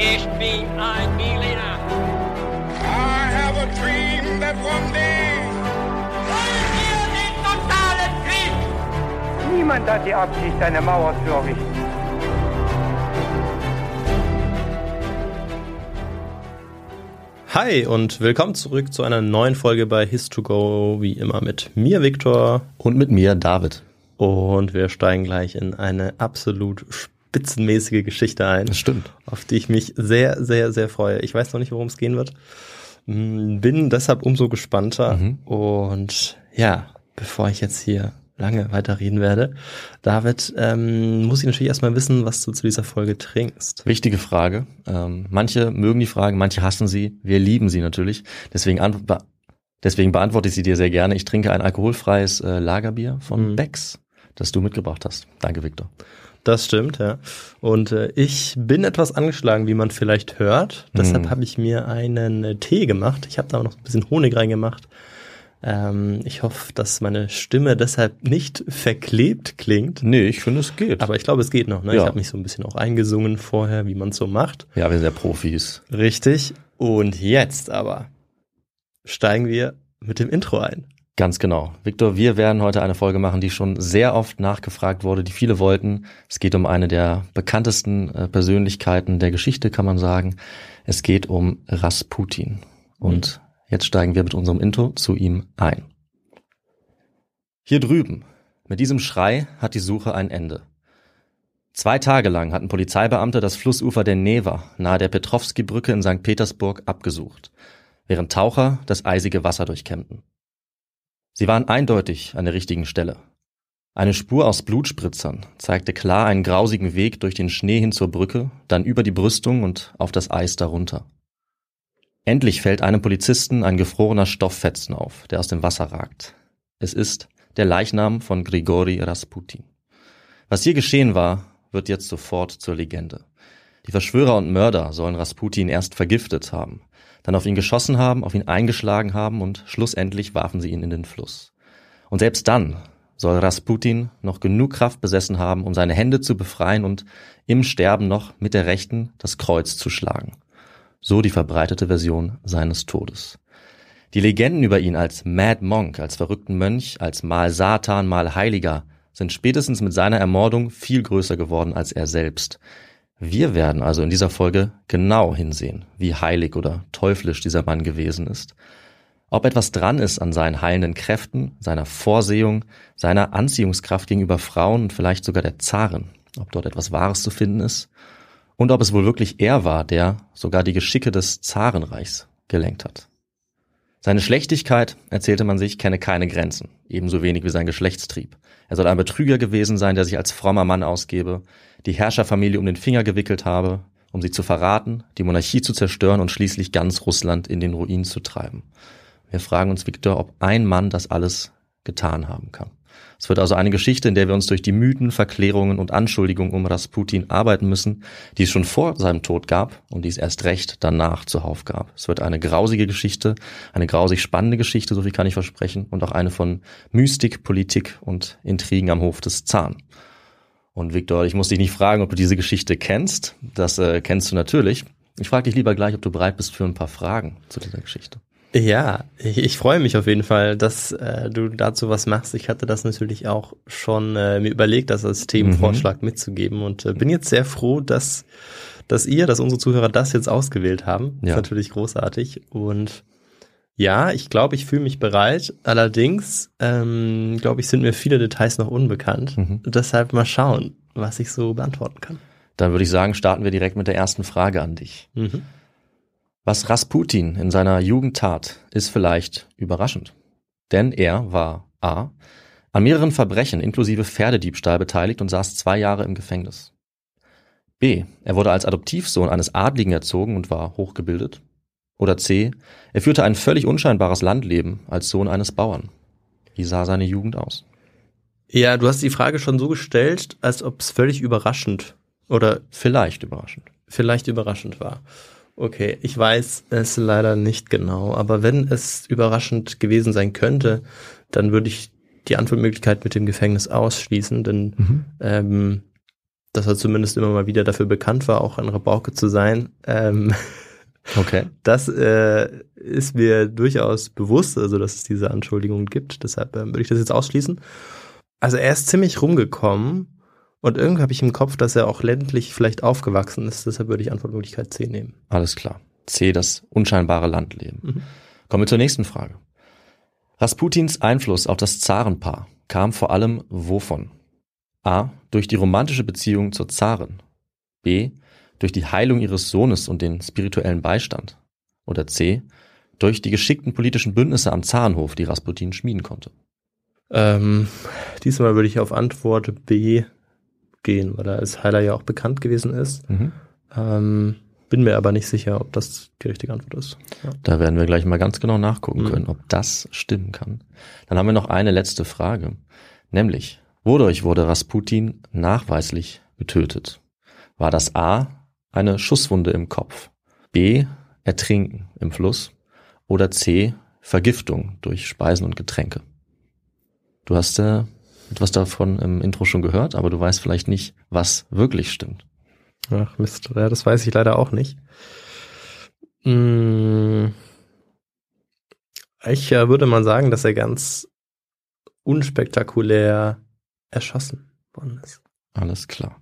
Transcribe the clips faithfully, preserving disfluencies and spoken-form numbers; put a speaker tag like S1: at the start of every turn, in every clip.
S1: Ich bin ein Berliner.
S2: I have a dream that one day.
S1: Wollen wir den totalen Krieg?
S3: Niemand hat die Absicht, eine Mauer zu errichten.
S4: Hi und willkommen zurück zu einer neuen Folge bei His to Go, wie immer mit mir, Viktor.
S5: Und mit mir, David.
S4: Und wir steigen gleich in eine absolut spitzenmäßige Geschichte ein.
S5: Das stimmt.
S4: Auf die ich mich sehr, sehr, sehr freue. Ich weiß noch nicht, worum es gehen wird. Bin deshalb umso gespannter. Mhm. Und ja, bevor ich jetzt hier lange weiterreden werde, David, ähm, muss ich natürlich erstmal wissen, was du zu dieser Folge trinkst.
S5: Wichtige Frage. Ähm, manche mögen die Frage, manche hassen sie. Wir lieben sie natürlich. Deswegen, an, be- deswegen beantworte ich sie dir sehr gerne. Ich trinke ein alkoholfreies äh, Lagerbier von mhm. Becks, das du mitgebracht hast. Danke, Viktor.
S4: Das stimmt, ja. Und äh, ich bin etwas angeschlagen, wie man vielleicht hört. Deshalb mhm. habe ich mir einen äh, Tee gemacht. Ich habe da auch noch ein bisschen Honig reingemacht. Ähm, ich hoffe, dass meine Stimme deshalb nicht verklebt klingt.
S5: Nee, ich finde, es geht.
S4: Aber ich glaube, es geht noch. Ne?
S5: Ja.
S4: Ich habe mich so ein bisschen auch eingesungen vorher, wie man es so macht.
S5: Ja, wir sind ja Profis.
S4: Richtig. Und jetzt aber steigen wir mit dem Intro ein.
S5: Ganz genau. Viktor, wir werden heute eine Folge machen, die schon sehr oft nachgefragt wurde, die viele wollten. Es geht um eine der bekanntesten äh, Persönlichkeiten der Geschichte, kann man sagen. Es geht um Rasputin. Und mhm. jetzt steigen wir mit unserem Intro zu ihm ein. Hier drüben, mit diesem Schrei hat die Suche ein Ende. Zwei Tage lang hatten Polizeibeamte das Flussufer der Neva nahe der Petrowski-Brücke in Sankt Petersburg abgesucht, während Taucher das eisige Wasser durchkämmten. Sie waren eindeutig an der richtigen Stelle. Eine Spur aus Blutspritzern zeigte klar einen grausigen Weg durch den Schnee hin zur Brücke, dann über die Brüstung und auf das Eis darunter. Endlich fällt einem Polizisten ein gefrorener Stofffetzen auf, der aus dem Wasser ragt. Es ist der Leichnam von Grigori Rasputin. Was hier geschehen war, wird jetzt sofort zur Legende. Die Verschwörer und Mörder sollen Rasputin erst vergiftet haben, dann auf ihn geschossen haben, auf ihn eingeschlagen haben und schlussendlich warfen sie ihn in den Fluss. Und selbst dann soll Rasputin noch genug Kraft besessen haben, um seine Hände zu befreien und im Sterben noch mit der Rechten das Kreuz zu schlagen. So die verbreitete Version seines Todes. Die Legenden über ihn als Mad Monk, als verrückten Mönch, als mal Satan, mal Heiliger, sind spätestens mit seiner Ermordung viel größer geworden als er selbst. Wir werden also in dieser Folge genau hinsehen, wie heilig oder teuflisch dieser Mann gewesen ist. Ob etwas dran ist an seinen heilenden Kräften, seiner Vorsehung, seiner Anziehungskraft gegenüber Frauen und vielleicht sogar der Zarin. Ob dort etwas Wahres zu finden ist. Und ob es wohl wirklich er war, der sogar die Geschicke des Zarenreichs gelenkt hat. Seine Schlechtigkeit, erzählte man sich, kenne keine Grenzen, ebenso wenig wie sein Geschlechtstrieb. Er soll ein Betrüger gewesen sein, der sich als frommer Mann ausgebe, die Herrscherfamilie um den Finger gewickelt habe, um sie zu verraten, die Monarchie zu zerstören und schließlich ganz Russland in den Ruin zu treiben. Wir fragen uns, Viktor, ob ein Mann das alles getan haben kann. Es wird also eine Geschichte, in der wir uns durch die Mythen, Verklärungen und Anschuldigungen um Rasputin arbeiten müssen, die es schon vor seinem Tod gab und die es erst recht danach zuhauf gab. Es wird eine grausige Geschichte, eine grausig spannende Geschichte, so viel kann ich versprechen, und auch eine von Mystik, Politik und Intrigen am Hof des Zaren. Und Viktor, ich muss dich nicht fragen, ob du diese Geschichte kennst. Das äh, kennst du natürlich. Ich frage dich lieber gleich, ob du bereit bist für ein paar Fragen zu dieser Geschichte.
S4: Ja, ich, ich freue mich auf jeden Fall, dass äh, du dazu was machst. Ich hatte das natürlich auch schon äh, mir überlegt, das als Themenvorschlag mhm. mitzugeben und äh, bin jetzt sehr froh, dass dass ihr, dass unsere Zuhörer das jetzt ausgewählt haben. Ja. Ist natürlich großartig und ja, ich glaube, ich fühle mich bereit. Allerdings, ähm, glaube ich, sind mir viele Details noch unbekannt. Mhm. Deshalb mal schauen, was ich so beantworten kann.
S5: Dann würde ich sagen, starten wir direkt mit der ersten Frage an dich. Mhm. Was Rasputin in seiner Jugend tat, ist vielleicht überraschend. Denn er war a. an mehreren Verbrechen inklusive Pferdediebstahl beteiligt und saß zwei Jahre im Gefängnis. B. Er wurde als Adoptivsohn eines Adligen erzogen und war hochgebildet. Oder C. Er führte ein völlig unscheinbares Landleben als Sohn eines Bauern. Wie sah seine Jugend aus?
S4: Ja, du hast die Frage schon so gestellt, als ob es völlig überraschend oder
S5: vielleicht überraschend.
S4: Vielleicht überraschend war. Okay, ich weiß es leider nicht genau, aber wenn es überraschend gewesen sein könnte, dann würde ich die Antwortmöglichkeit mit dem Gefängnis ausschließen, denn mhm. ähm, dass er zumindest immer mal wieder dafür bekannt war, auch ein Rabauke zu sein. Ähm,
S5: okay.
S4: Das äh, ist mir durchaus bewusst, also dass es diese Anschuldigungen gibt. Deshalb ähm, würde ich das jetzt ausschließen. Also er ist ziemlich rumgekommen und irgendwie habe ich im Kopf, dass er auch ländlich vielleicht aufgewachsen ist. Deshalb würde ich Antwortmöglichkeit C nehmen.
S5: Alles klar. C, das unscheinbare Landleben. Mhm. Kommen wir zur nächsten Frage. Rasputins Einfluss auf das Zarenpaar kam vor allem wovon? A. Durch die romantische Beziehung zur Zarin. B. Durch die Heilung ihres Sohnes und den spirituellen Beistand. Oder C. Durch die geschickten politischen Bündnisse am Zarenhof, die Rasputin schmieden konnte.
S4: Ähm, diesmal würde ich auf Antwort B gehen, weil er als Heiler ja auch bekannt gewesen ist. Mhm. Ähm, bin mir aber nicht sicher, ob das die richtige Antwort ist. Ja.
S5: Da werden wir gleich mal ganz genau nachgucken mhm. können, ob das stimmen kann. Dann haben wir noch eine letzte Frage, nämlich: Wodurch wurde Rasputin nachweislich getötet? War das A, eine Schusswunde im Kopf, B, Ertrinken im Fluss oder C, Vergiftung durch Speisen und Getränke? Du hast äh, etwas davon im Intro schon gehört, aber du weißt vielleicht nicht, was wirklich stimmt.
S4: Ach Mist, ja, das weiß ich leider auch nicht. Hm. Ich äh, würde mal sagen, dass er ganz unspektakulär erschossen worden ist.
S5: Alles klar.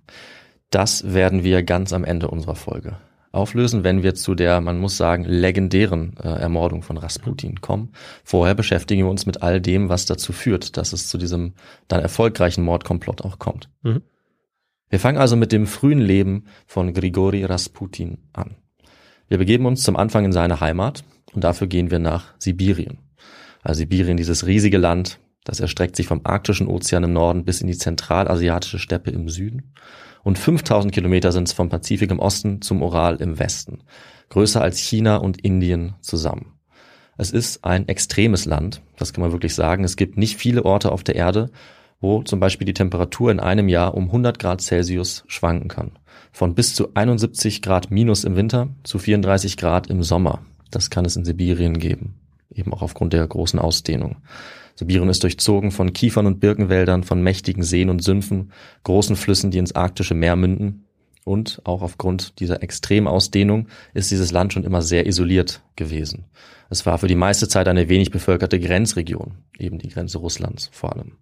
S5: Das werden wir ganz am Ende unserer Folge auflösen, wenn wir zu der, man muss sagen, legendären äh, Ermordung von Rasputin kommen. Vorher beschäftigen wir uns mit all dem, was dazu führt, dass es zu diesem dann erfolgreichen Mordkomplott auch kommt. Mhm. Wir fangen also mit dem frühen Leben von Grigori Rasputin an. Wir begeben uns zum Anfang in seine Heimat und dafür gehen wir nach Sibirien. Also Sibirien, dieses riesige Land, das erstreckt sich vom arktischen Ozean im Norden bis in die zentralasiatische Steppe im Süden. Und fünftausend Kilometer sind es vom Pazifik im Osten zum Ural im Westen. Größer als China und Indien zusammen. Es ist ein extremes Land, das kann man wirklich sagen. Es gibt nicht viele Orte auf der Erde, wo zum Beispiel die Temperatur in einem Jahr um hundert Grad Celsius schwanken kann. Von bis zu einundsiebzig Grad minus im Winter zu vierunddreißig Grad im Sommer. Das kann es in Sibirien geben, eben auch aufgrund der großen Ausdehnung. Sibirien ist durchzogen von Kiefern- und Birkenwäldern, von mächtigen Seen und Sümpfen, großen Flüssen, die ins arktische Meer münden. Und auch aufgrund dieser extremen Ausdehnung ist dieses Land schon immer sehr isoliert gewesen. Es war für die meiste Zeit eine wenig bevölkerte Grenzregion, eben die Grenze Russlands vor allem.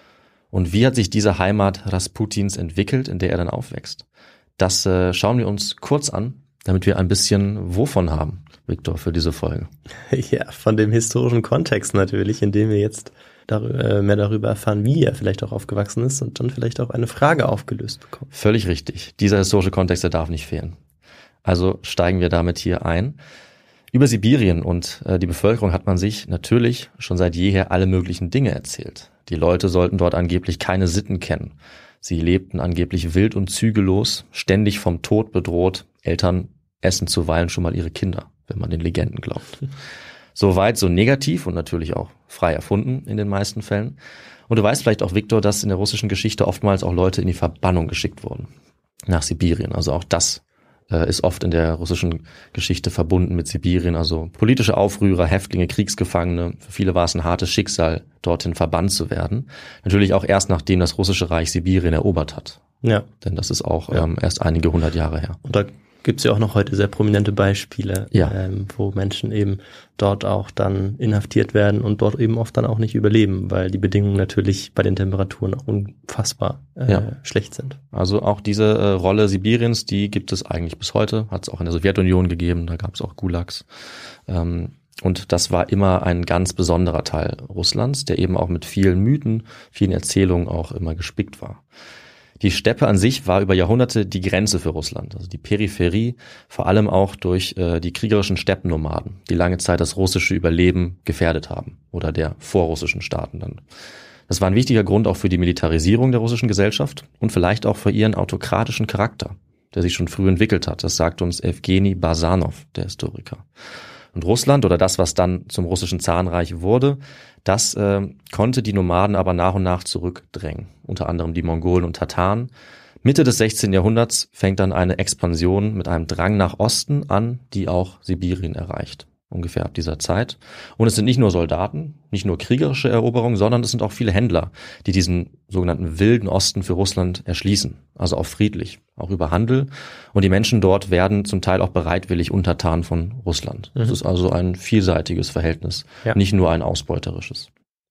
S5: Und wie hat sich diese Heimat Rasputins entwickelt, in der er dann aufwächst? Das äh, schauen wir uns kurz an, damit wir ein bisschen wovon haben, Viktor, für diese Folge.
S4: Ja, von dem historischen Kontext natürlich, in dem wir jetzt dar- mehr darüber erfahren, wie er vielleicht auch aufgewachsen ist und dann vielleicht auch eine Frage aufgelöst bekommt.
S5: Völlig richtig. Dieser historische Kontext, der darf nicht fehlen. Also steigen wir damit hier ein. Über Sibirien und äh, die Bevölkerung hat man sich natürlich schon seit jeher alle möglichen Dinge erzählt. Die Leute sollten dort angeblich keine Sitten kennen. Sie lebten angeblich wild und zügellos, ständig vom Tod bedroht. Eltern essen zuweilen schon mal ihre Kinder, wenn man den Legenden glaubt. Soweit so negativ und natürlich auch frei erfunden in den meisten Fällen. Und du weißt vielleicht auch, Viktor, dass in der russischen Geschichte oftmals auch Leute in die Verbannung geschickt wurden. Nach Sibirien. Also auch das äh, ist oft in der russischen Geschichte verbunden mit Sibirien. Also politische Aufrührer, Häftlinge, Kriegsgefangene. Für viele war es ein hartes Schicksal, dorthin verbannt zu werden. Natürlich auch erst nachdem das russische Reich Sibirien erobert hat. Ja. Denn das ist auch ja. ähm, erst einige hundert Jahre her.
S4: Und da gibt es ja auch noch heute sehr prominente Beispiele,
S5: ja.
S4: ähm, wo Menschen eben dort auch dann inhaftiert werden und dort eben oft dann auch nicht überleben, weil die Bedingungen natürlich bei den Temperaturen auch unfassbar äh, ja. schlecht sind.
S5: Also auch diese äh, Rolle Sibiriens, die gibt es eigentlich bis heute, hat es auch in der Sowjetunion gegeben, da gab es auch Gulags. Ähm, und das war immer ein ganz besonderer Teil Russlands, der eben auch mit vielen Mythen, vielen Erzählungen auch immer gespickt war. Die Steppe an sich war über Jahrhunderte die Grenze für Russland, also die Peripherie, vor allem auch durch äh, die kriegerischen Steppennomaden, die lange Zeit das russische Überleben gefährdet haben oder der vorrussischen Staaten dann. Das war ein wichtiger Grund auch für die Militarisierung der russischen Gesellschaft und vielleicht auch für ihren autokratischen Charakter, der sich schon früh entwickelt hat. Das sagt uns Evgeny Basanov, der Historiker. Und Russland oder das, was dann zum russischen Zarenreich wurde, das äh, konnte die Nomaden aber nach und nach zurückdrängen, unter anderem die Mongolen und Tataren. Mitte des sechzehnten Jahrhunderts fängt dann eine Expansion mit einem Drang nach Osten an, die auch Sibirien erreicht. ungefähr ab dieser Zeit. Und es sind nicht nur Soldaten, nicht nur kriegerische Eroberungen, sondern es sind auch viele Händler, die diesen sogenannten wilden Osten für Russland erschließen, also auch friedlich, auch über Handel. Und die Menschen dort werden zum Teil auch bereitwillig untertan von Russland. Es mhm. ist also ein vielseitiges Verhältnis, ja. nicht nur ein ausbeuterisches.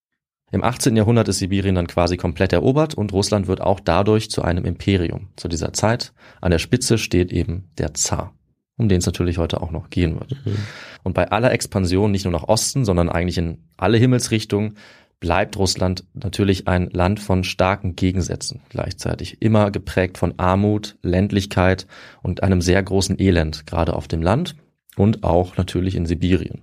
S5: Im achtzehnten Jahrhundert ist Sibirien dann quasi komplett erobert und Russland wird auch dadurch zu einem Imperium. Zu dieser Zeit an der Spitze steht eben der Zar, um den es natürlich heute auch noch gehen wird. Mhm. Und bei aller Expansion, nicht nur nach Osten, sondern eigentlich in alle Himmelsrichtungen, bleibt Russland natürlich ein Land von starken Gegensätzen gleichzeitig. Immer geprägt von Armut, Ländlichkeit und einem sehr großen Elend, gerade auf dem Land und auch natürlich in Sibirien.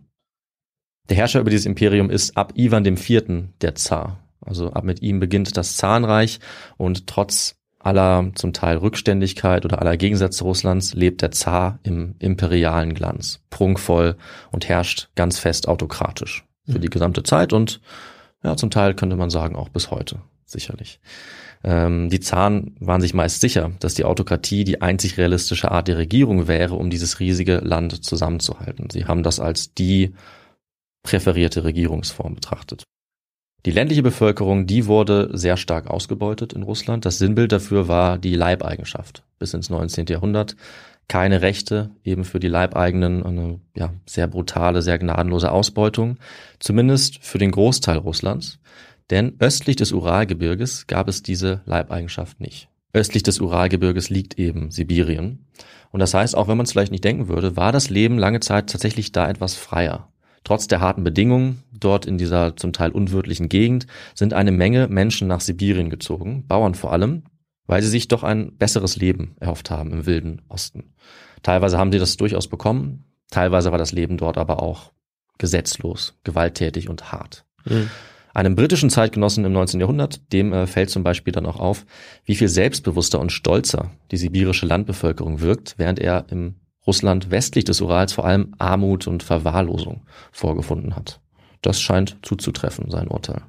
S5: Der Herrscher über dieses Imperium ist ab Iwan der Vierte der Zar. Also ab mit ihm beginnt das Zarenreich und trotz aller zum Teil Rückständigkeit oder aller Gegensätze Russlands lebt der Zar im imperialen Glanz, prunkvoll und herrscht ganz fest autokratisch für die gesamte Zeit und ja, zum Teil könnte man sagen auch bis heute, sicherlich. Ähm, die Zaren waren sich meist sicher, dass die Autokratie die einzig realistische Art der Regierung wäre, um dieses riesige Land zusammenzuhalten. Sie haben das als die präferierte Regierungsform betrachtet. Die ländliche Bevölkerung, die wurde sehr stark ausgebeutet in Russland. Das Sinnbild dafür war die Leibeigenschaft bis ins neunzehnten Jahrhundert. Keine Rechte eben für die Leibeigenen, eine ja, sehr brutale, sehr gnadenlose Ausbeutung, zumindest für den Großteil Russlands. Denn östlich des Uralgebirges gab es diese Leibeigenschaft nicht. Östlich des Uralgebirges liegt eben Sibirien. Und das heißt, auch wenn man es vielleicht nicht denken würde, war das Leben lange Zeit tatsächlich da etwas freier. Trotz der harten Bedingungen dort in dieser zum Teil unwirtlichen Gegend sind eine Menge Menschen nach Sibirien gezogen, Bauern vor allem, weil sie sich doch ein besseres Leben erhofft haben im wilden Osten. Teilweise haben sie das durchaus bekommen, teilweise war das Leben dort aber auch gesetzlos, gewalttätig und hart. Mhm. Einem britischen Zeitgenossen im neunzehnten Jahrhundert, dem äh, fällt zum Beispiel dann auch auf, wie viel selbstbewusster und stolzer die sibirische Landbevölkerung wirkt, während er im Russland westlich des Urals vor allem Armut und Verwahrlosung vorgefunden hat. Das scheint zuzutreffen, sein Urteil.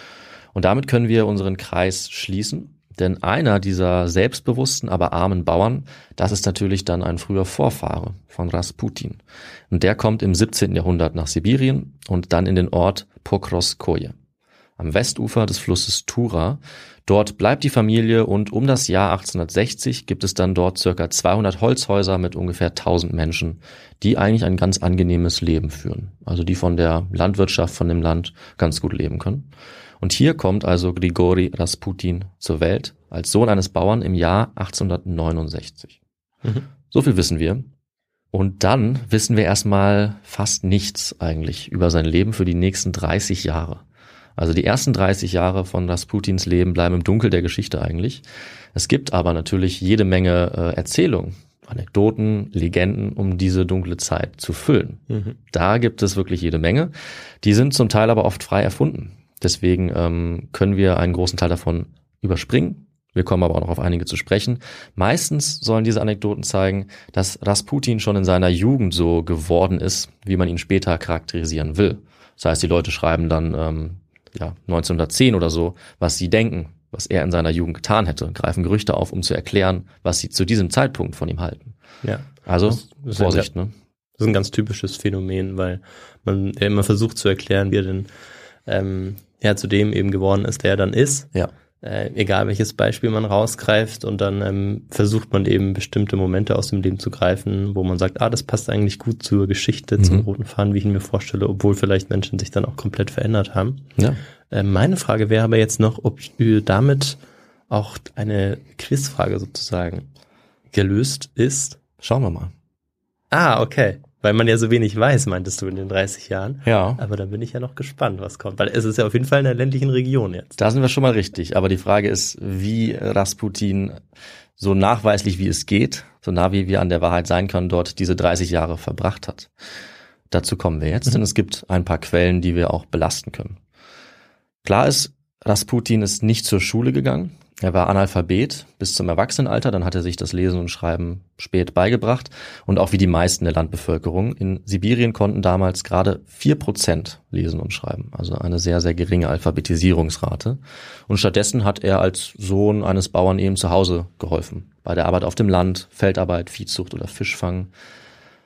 S5: Und damit können wir unseren Kreis schließen, denn einer dieser selbstbewussten, aber armen Bauern, das ist natürlich dann ein früher Vorfahre von Rasputin. Und der kommt im siebzehnten Jahrhundert nach Sibirien und dann in den Ort Pokrovskoje, am Westufer des Flusses Tura. Dort bleibt die Familie und um das Jahr achtzehnhundertsechzig gibt es dann dort circa zweihundert Holzhäuser mit ungefähr tausend Menschen, die eigentlich ein ganz angenehmes Leben führen. Also die von der Landwirtschaft, von dem Land ganz gut leben können. Und hier kommt also Grigori Rasputin zur Welt als Sohn eines Bauern im Jahr achtzehnhundertneunundsechzig. Mhm. So viel wissen wir. Und dann wissen wir erstmal fast nichts eigentlich über sein Leben für die nächsten dreißig Jahre. Also die ersten dreißig Jahre von Rasputins Leben bleiben im Dunkel der Geschichte eigentlich. Es gibt aber natürlich jede Menge äh, Erzählungen, Anekdoten, Legenden, um diese dunkle Zeit zu füllen. Mhm. Da gibt es wirklich jede Menge. Die sind zum Teil aber oft frei erfunden. Deswegen ähm, können wir einen großen Teil davon überspringen. Wir kommen aber auch noch auf einige zu sprechen. Meistens sollen diese Anekdoten zeigen, dass Rasputin schon in seiner Jugend so geworden ist, wie man ihn später charakterisieren will. Das heißt, die Leute schreiben dann ähm, ja, neunzehnhundertzehn oder so, was sie denken, was er in seiner Jugend getan hätte, greifen Gerüchte auf, um zu erklären, was sie zu diesem Zeitpunkt von ihm halten. Ja. Also, das, das Vorsicht, ein, ne?
S4: Das ist ein ganz typisches Phänomen, weil man ja immer versucht zu erklären, wie er denn ähm, ja, zu dem eben geworden ist, der er dann ist. Ja. Äh, egal welches Beispiel man rausgreift und dann ähm, versucht man eben bestimmte Momente aus dem Leben zu greifen, wo man sagt, ah, das passt eigentlich gut zur Geschichte, mhm. zum roten Faden, wie ich ihn mir vorstelle, obwohl vielleicht Menschen sich dann auch komplett verändert haben. Ja. Äh, meine Frage wäre aber jetzt noch, ob damit auch eine Quizfrage sozusagen gelöst ist.
S5: Schauen wir mal.
S4: Ah, okay. Weil man ja so wenig weiß, meintest du in den dreißig Jahren.
S5: Ja.
S4: Aber da bin ich ja noch gespannt, was kommt. Weil es ist ja auf jeden Fall in der ländlichen Region jetzt.
S5: Da sind wir schon mal richtig. Aber die Frage ist, wie Rasputin so nachweislich wie es geht, so nah wie wir an der Wahrheit sein können, dort diese dreißig Jahre verbracht hat. Dazu kommen wir jetzt, mhm. denn es gibt ein paar Quellen, die wir auch belasten können. Klar ist, Rasputin ist nicht zur Schule gegangen. Er war Analphabet bis zum Erwachsenenalter, dann hat er sich das Lesen und Schreiben spät beigebracht und auch wie die meisten der Landbevölkerung. In Sibirien konnten damals gerade vier Prozent lesen und schreiben, also eine sehr, sehr geringe Alphabetisierungsrate. Und stattdessen hat er als Sohn eines Bauern eben zu Hause geholfen, bei der Arbeit auf dem Land, Feldarbeit, Viehzucht oder Fischfang.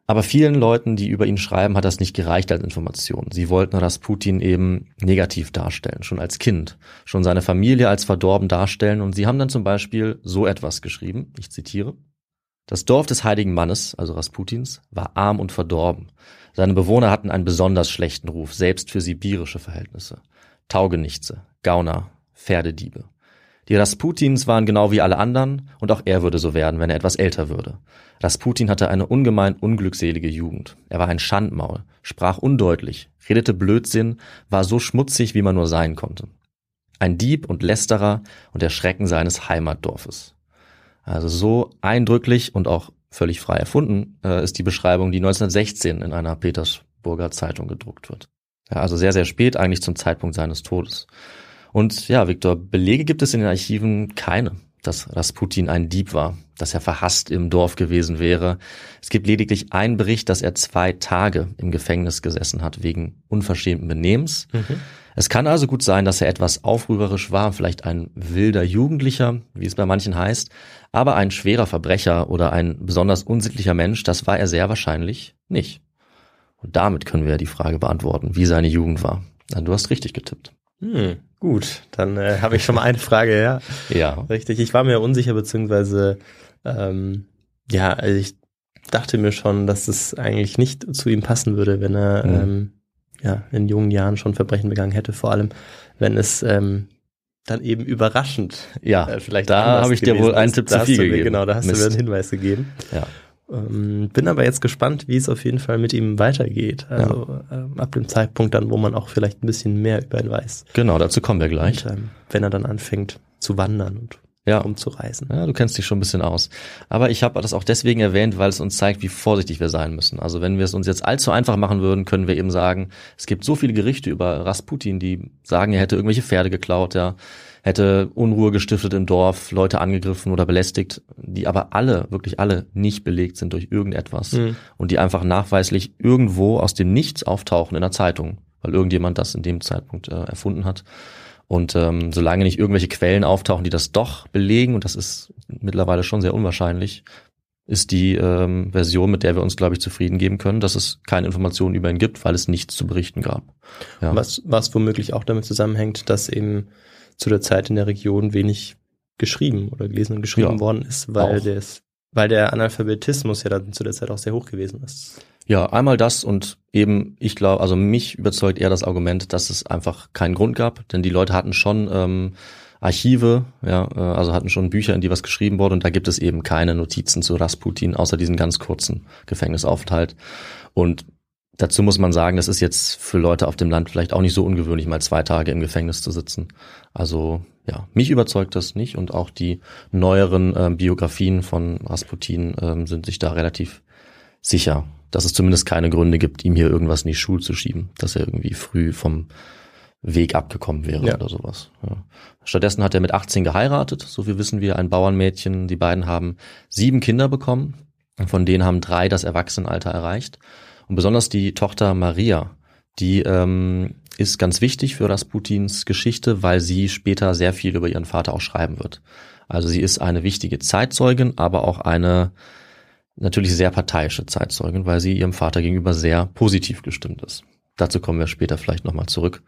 S5: Aber vielen Leuten, die über ihn schreiben, hat das nicht gereicht als Information. Sie wollten Rasputin eben negativ darstellen, schon als Kind, schon seine Familie als verdorben darstellen. Und sie haben dann zum Beispiel so etwas geschrieben, ich zitiere: Das Dorf des heiligen Mannes, also Rasputins, war arm und verdorben. Seine Bewohner hatten einen besonders schlechten Ruf, selbst für sibirische Verhältnisse. Taugenichtse, Gauner, Pferdediebe. Die Rasputins waren genau wie alle anderen und auch er würde so werden, wenn er etwas älter würde. Rasputin hatte eine ungemein unglückselige Jugend. Er war ein Schandmaul, sprach undeutlich, redete Blödsinn, war so schmutzig, wie man nur sein konnte. Ein Dieb und Lästerer und der Schrecken seines Heimatdorfes. Also so eindrücklich und auch völlig frei erfunden äh, ist die Beschreibung, die neunzehnhundertsechzehn in einer Petersburger Zeitung gedruckt wird. Ja, also sehr, sehr spät, eigentlich zum Zeitpunkt seines Todes. Und ja, Viktor, Belege gibt es in den Archiven keine, dass Rasputin ein Dieb war, dass er verhasst im Dorf gewesen wäre. Es gibt lediglich einen Bericht, dass er zwei Tage im Gefängnis gesessen hat wegen unverschämten Benehmens. Mhm. Es kann also gut sein, dass er etwas aufrührerisch war, vielleicht ein wilder Jugendlicher, wie es bei manchen heißt, aber ein schwerer Verbrecher oder ein besonders unsittlicher Mensch, das war er sehr wahrscheinlich nicht. Und damit können wir die Frage beantworten, wie seine Jugend war. Du hast richtig getippt.
S4: Hm, gut, dann äh, habe ich schon mal eine Frage, ja.
S5: Ja.
S4: Richtig, ich war mir unsicher, beziehungsweise ähm, ja, also ich dachte mir schon, dass es eigentlich nicht zu ihm passen würde, wenn er mhm. ähm, ja in jungen Jahren schon Verbrechen begangen hätte, vor allem wenn es ähm, dann eben überraschend
S5: ja,
S4: äh, vielleicht
S5: da habe ich dir wohl einen Tipp zu viel gegeben.
S4: Genau, da hast Mist. du mir einen Hinweis gegeben.
S5: Ja.
S4: Ähm, bin aber jetzt gespannt, wie es auf jeden Fall mit ihm weitergeht. Also ja. ähm, ab dem Zeitpunkt dann, wo man auch vielleicht ein bisschen mehr über ihn weiß.
S5: Genau, dazu kommen wir gleich.
S4: Und, ähm, wenn er dann anfängt zu wandern und
S5: ja.
S4: umzureisen.
S5: Ja, du kennst dich schon ein bisschen aus. Aber ich habe das auch deswegen erwähnt, weil es uns zeigt, wie vorsichtig wir sein müssen. Also wenn wir es uns jetzt allzu einfach machen würden, können wir eben sagen, es gibt so viele Gerichte über Rasputin, die sagen, er hätte irgendwelche Pferde geklaut, ja, hätte Unruhe gestiftet im Dorf, Leute angegriffen oder belästigt, die aber alle, wirklich alle, nicht belegt sind durch irgendetwas mhm. und die einfach nachweislich irgendwo aus dem Nichts auftauchen in der Zeitung, weil irgendjemand das in dem Zeitpunkt äh, erfunden hat. Und ähm, solange nicht irgendwelche Quellen auftauchen, die das doch belegen, und das ist mittlerweile schon sehr unwahrscheinlich, ist die ähm, Version, mit der wir uns, glaube ich, zufrieden geben können, dass es keine Informationen über ihn gibt, weil es nichts zu berichten gab. Ja.
S4: Was, was womöglich auch damit zusammenhängt, dass eben zu der Zeit in der Region wenig geschrieben oder gelesen und geschrieben ja, worden ist, weil, des, weil der Analphabetismus ja dann zu der Zeit auch sehr hoch gewesen ist.
S5: Ja, einmal das und eben, ich glaube, also mich überzeugt eher das Argument, dass es einfach keinen Grund gab, denn die Leute hatten schon ähm, Archive, ja, äh, also hatten schon Bücher, in die was geschrieben wurde und da gibt es eben keine Notizen zu Rasputin, außer diesen ganz kurzen Gefängnisaufenthalt. Und dazu muss man sagen, das ist jetzt für Leute auf dem Land vielleicht auch nicht so ungewöhnlich, mal zwei Tage im Gefängnis zu sitzen. Also ja, mich überzeugt das nicht und auch die neueren ähm, Biografien von Rasputin ähm, sind sich da relativ sicher, dass es zumindest keine Gründe gibt, ihm hier irgendwas in die Schuhe zu schieben, dass er irgendwie früh vom Weg abgekommen wäre ja. oder sowas. Ja. Stattdessen hat er mit achtzehn geheiratet, so viel wissen wir, ein Bauernmädchen. Die beiden haben sieben Kinder bekommen, von denen haben drei das Erwachsenenalter erreicht. Und besonders die Tochter Maria, die ähm, ist ganz wichtig für Rasputins Geschichte, weil sie später sehr viel über ihren Vater auch schreiben wird. Also sie ist eine wichtige Zeitzeugin, aber auch eine natürlich sehr parteiische Zeitzeugin, weil sie ihrem Vater gegenüber sehr positiv gestimmt ist. Dazu kommen wir später vielleicht nochmal zurück.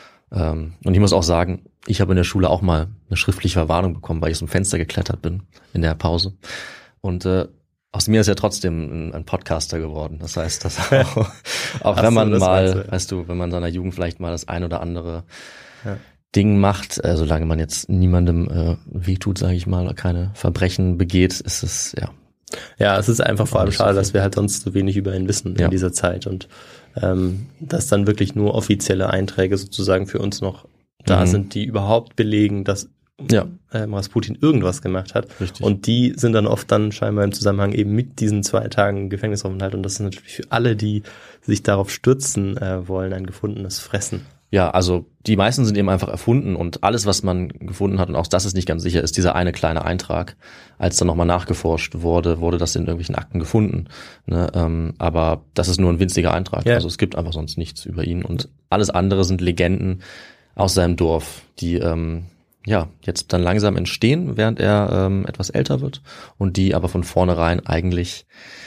S5: Ähm, und ich muss auch sagen, ich habe in der Schule auch mal eine schriftliche Verwarnung bekommen, weil ich zum Fenster geklettert bin in der Pause. Und äh, aus mir ist ja trotzdem ein, ein Podcaster geworden. Das heißt, dass auch, auch wenn man so, mal, weißt du, wenn man in seiner Jugend vielleicht mal das ein oder andere ja. Ding macht, äh, solange man jetzt niemandem äh, wehtut, sage ich mal, oder keine Verbrechen begeht, ist es, ja.
S4: Ja, es ist einfach vor allem schade, dass wir halt sonst so wenig über ihn wissen ja. in dieser Zeit und ähm, dass dann wirklich nur offizielle Einträge sozusagen für uns noch da mhm. sind, die überhaupt belegen, dass ja. ähm, Rasputin irgendwas gemacht hat.
S5: Richtig.
S4: Und die sind dann oft dann scheinbar im Zusammenhang eben mit diesen zwei Tagen Gefängnisaufenthalt und das ist natürlich für alle, die sich darauf stürzen äh, wollen, ein gefundenes Fressen.
S5: Ja, also die meisten sind eben einfach erfunden und alles, was man gefunden hat und auch das ist nicht ganz sicher, ist dieser eine kleine Eintrag. Als dann nochmal nachgeforscht wurde, wurde das in irgendwelchen Akten gefunden. Ne? Ähm, aber das ist nur ein winziger Eintrag. Ja. Also es gibt einfach sonst nichts über ihn und alles andere sind Legenden aus seinem Dorf, die ähm, ja jetzt dann langsam entstehen, während er ähm, etwas älter wird und die aber von vornherein eigentlich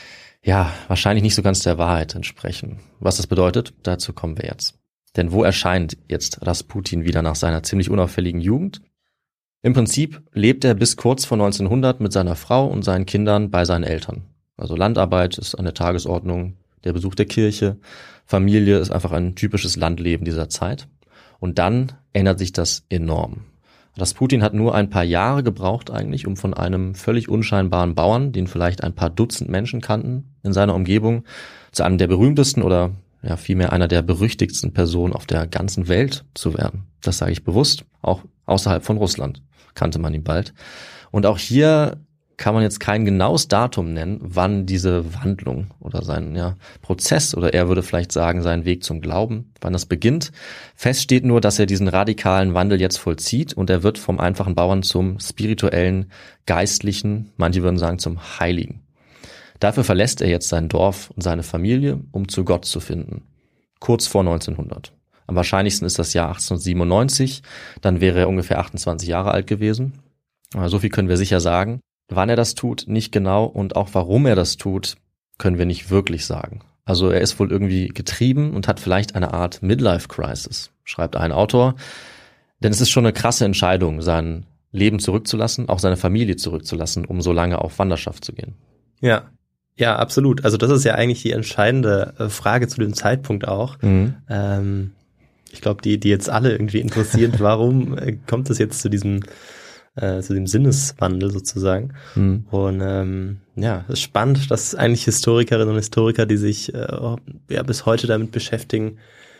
S5: ja, wahrscheinlich nicht so ganz der Wahrheit entsprechen. Was das bedeutet, dazu kommen wir jetzt. Denn wo erscheint jetzt Rasputin wieder nach seiner ziemlich unauffälligen Jugend? Im Prinzip lebt er bis kurz vor neunzehnhundert mit seiner Frau und seinen Kindern bei seinen Eltern. Also Landarbeit ist an der Tagesordnung, der Besuch der Kirche, Familie ist einfach ein typisches Landleben dieser Zeit. Und dann ändert sich das enorm. Rasputin hat nur ein paar Jahre gebraucht eigentlich, um von einem völlig unscheinbaren Bauern, den vielleicht ein paar Dutzend Menschen kannten in seiner Umgebung, zu einem der berühmtesten oder ja vielmehr einer der berüchtigsten Personen auf der ganzen Welt zu werden. Das sage ich bewusst, auch außerhalb von Russland kannte man ihn bald. Und auch hier kann man jetzt kein genaues Datum nennen, wann diese Wandlung oder sein ja, Prozess oder er würde vielleicht sagen, sein Weg zum Glauben, wann das beginnt. Fest steht nur, dass er diesen radikalen Wandel jetzt vollzieht und er wird vom einfachen Bauern zum spirituellen, geistlichen, manche würden sagen zum Heiligen. Dafür verlässt er jetzt sein Dorf und seine Familie, um zu Gott zu finden. Kurz vor neunzehnhundert. Am wahrscheinlichsten ist das Jahr achtzehnhundertsiebenundneunzig, dann wäre er ungefähr achtundzwanzig Jahre alt gewesen. Aber so viel können wir sicher sagen. Wann er das tut, nicht genau und auch warum er das tut, können wir nicht wirklich sagen. Also er ist wohl irgendwie getrieben und hat vielleicht eine Art Midlife-Crisis, schreibt ein Autor. Denn es ist schon eine krasse Entscheidung, sein Leben zurückzulassen, auch seine Familie zurückzulassen, um so lange auf Wanderschaft zu gehen.
S4: Ja, ja, absolut. Also das ist ja eigentlich die entscheidende Frage zu dem Zeitpunkt auch. Mhm. Ähm, ich glaube, die, die jetzt alle irgendwie interessiert, warum kommt es jetzt zu diesem Äh, zu dem Sinneswandel sozusagen. Mhm. Und ähm, ja, es ist spannend, dass eigentlich Historikerinnen und Historiker, die sich äh, ja bis heute damit beschäftigen,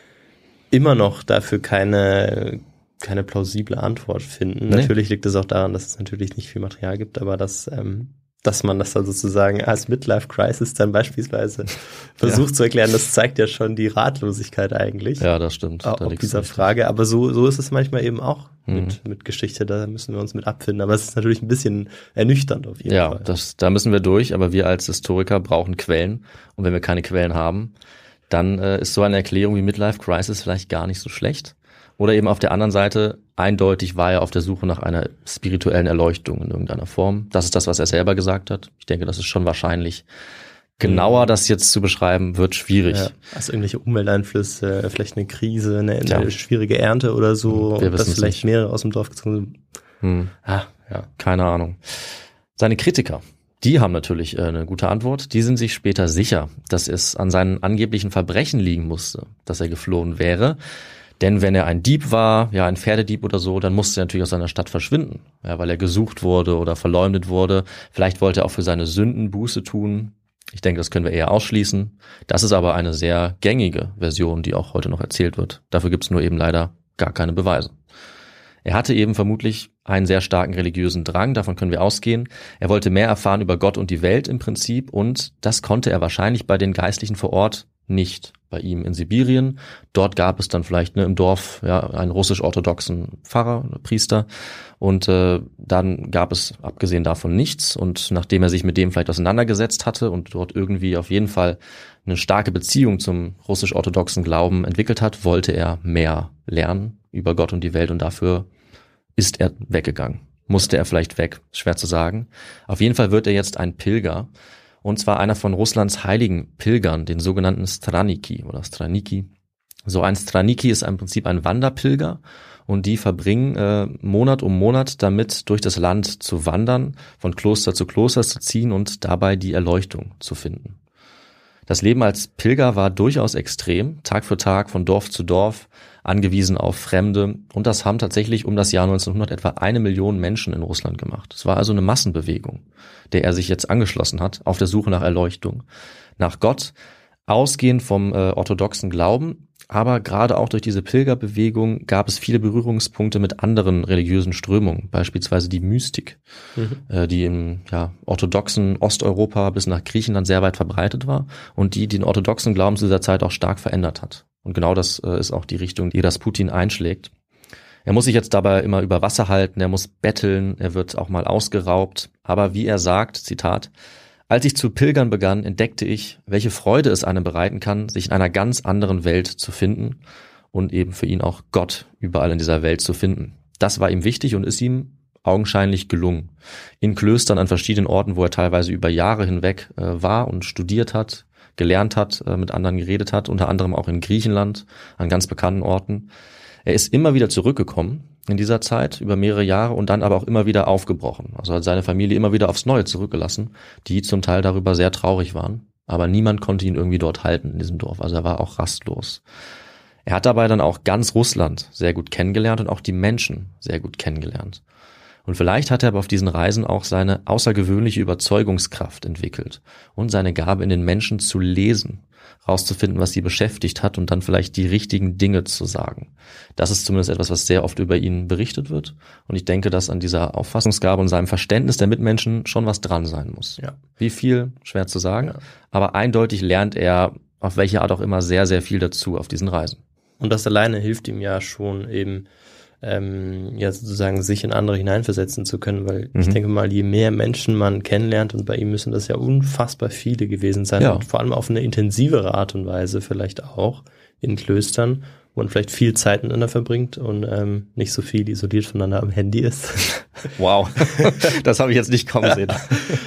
S4: immer noch dafür keine keine plausible Antwort finden. Nee. Natürlich liegt es auch daran, dass es natürlich nicht viel Material gibt, aber dass ähm, dass man das dann sozusagen als Midlife-Crisis dann beispielsweise versucht ja. zu erklären, das zeigt ja schon die Ratlosigkeit eigentlich.
S5: Ja, das stimmt.
S4: Auch
S5: da
S4: auf dieser richtig. Frage. Aber so so ist es manchmal eben auch mhm. mit mit Geschichte, da müssen wir uns mit abfinden. Aber es ist natürlich ein bisschen ernüchternd auf jeden
S5: ja,
S4: Fall. Ja,
S5: das da müssen wir durch, aber wir als Historiker brauchen Quellen. Und wenn wir keine Quellen haben, dann äh, ist so eine Erklärung wie Midlife-Crisis vielleicht gar nicht so schlecht. Oder eben auf der anderen Seite, eindeutig war er auf der Suche nach einer spirituellen Erleuchtung in irgendeiner Form. Das ist das, was er selber gesagt hat. Ich denke, das ist schon wahrscheinlich. Genauer das jetzt zu beschreiben, wird schwierig. Ja,
S4: also irgendwelche Umwelteinflüsse, vielleicht eine Krise, eine, eine ja. schwierige Ernte oder so,
S5: Wir
S4: dass vielleicht
S5: nicht.
S4: mehrere aus dem Dorf gezogen sind.
S5: Hm. Ah, ja, keine Ahnung. Seine Kritiker, die haben natürlich eine gute Antwort. Die sind sich später sicher, dass es an seinen angeblichen Verbrechen liegen musste, dass er geflohen wäre. Denn wenn er ein Dieb war, ja ein Pferdedieb oder so, dann musste er natürlich aus seiner Stadt verschwinden, ja, weil er gesucht wurde oder verleumdet wurde. Vielleicht wollte er auch für seine Sünden Buße tun. Ich denke, das können wir eher ausschließen. Das ist aber eine sehr gängige Version, die auch heute noch erzählt wird. Dafür gibt es nur eben leider gar keine Beweise. Er hatte eben vermutlich einen sehr starken religiösen Drang, davon können wir ausgehen. Er wollte mehr erfahren über Gott und die Welt im Prinzip und das konnte er wahrscheinlich bei den Geistlichen vor Ort nicht. Bei ihm in Sibirien. Dort gab es dann vielleicht ne, im Dorf ja einen russisch-orthodoxen Pfarrer, Priester und äh, dann gab es abgesehen davon nichts und nachdem er sich mit dem vielleicht auseinandergesetzt hatte und dort irgendwie auf jeden Fall eine starke Beziehung zum russisch-orthodoxen Glauben entwickelt hat, wollte er mehr lernen über Gott und die Welt und dafür ist er weggegangen. Musste er vielleicht weg, schwer zu sagen. Auf jeden Fall wird er jetzt ein Pilger. Und zwar einer von Russlands heiligen Pilgern, den sogenannten Straniki oder Straniki. So ein Straniki ist im Prinzip ein Wanderpilger und die verbringen äh, Monat um Monat damit, durch das Land zu wandern, von Kloster zu Kloster zu ziehen und dabei die Erleuchtung zu finden. Das Leben als Pilger war durchaus extrem, Tag für Tag, von Dorf zu Dorf, angewiesen auf Fremde. Und das haben tatsächlich um das Jahr neunzehnhundert etwa eine Million Menschen in Russland gemacht. Es war also eine Massenbewegung, der er sich jetzt angeschlossen hat, auf der Suche nach Erleuchtung, nach Gott, ausgehend vom äh, orthodoxen Glauben. Aber gerade auch durch diese Pilgerbewegung gab es viele Berührungspunkte mit anderen religiösen Strömungen, beispielsweise die Mystik, mhm. äh, die im ja, orthodoxen Osteuropa bis nach Griechenland sehr weit verbreitet war und die den orthodoxen Glauben zu dieser Zeit auch stark verändert hat. Und genau das äh, ist auch die Richtung, die Rasputin einschlägt. Er muss sich jetzt dabei immer über Wasser halten, er muss betteln, er wird auch mal ausgeraubt. Aber wie er sagt, Zitat, als ich zu pilgern begann, entdeckte ich, welche Freude es einem bereiten kann, sich in einer ganz anderen Welt zu finden und eben für ihn auch Gott überall in dieser Welt zu finden. Das war ihm wichtig und ist ihm augenscheinlich gelungen. In Klöstern an verschiedenen Orten, wo er teilweise über Jahre hinweg äh, war und studiert hat, gelernt hat, äh, mit anderen geredet hat, unter anderem auch in Griechenland, an ganz bekannten Orten. Er ist immer wieder zurückgekommen in dieser Zeit, über mehrere Jahre, und dann aber auch immer wieder aufgebrochen. Also hat seine Familie immer wieder aufs Neue zurückgelassen, die zum Teil darüber sehr traurig waren. Aber niemand konnte ihn irgendwie dort halten in diesem Dorf. Also er war auch rastlos. Er hat dabei dann auch ganz Russland sehr gut kennengelernt und auch die Menschen sehr gut kennengelernt. Und vielleicht hat er aber auf diesen Reisen auch seine außergewöhnliche Überzeugungskraft entwickelt und seine Gabe, in den Menschen zu lesen, rauszufinden, was sie beschäftigt hat und dann vielleicht die richtigen Dinge zu sagen. Das ist zumindest etwas, was sehr oft über ihn berichtet wird. Und ich denke, dass an dieser Auffassungsgabe und seinem Verständnis der Mitmenschen schon was dran sein muss.
S4: Ja.
S5: Wie viel? Schwer zu sagen.
S4: Ja.
S5: Aber eindeutig lernt er auf welche Art auch immer sehr, sehr viel dazu auf diesen Reisen.
S4: Und das alleine hilft ihm ja schon eben, ähm, ja sozusagen sich in andere hineinversetzen zu können, weil mhm. ich denke mal, je mehr Menschen man kennenlernt, und bei ihm müssen das ja unfassbar viele gewesen sein,
S5: ja.
S4: und vor allem auf eine intensivere Art und Weise vielleicht auch in Klöstern, wo man vielleicht viel Zeit miteinander verbringt und ähm, nicht so viel isoliert voneinander am Handy ist.
S5: Wow, das habe ich jetzt nicht kommen sehen.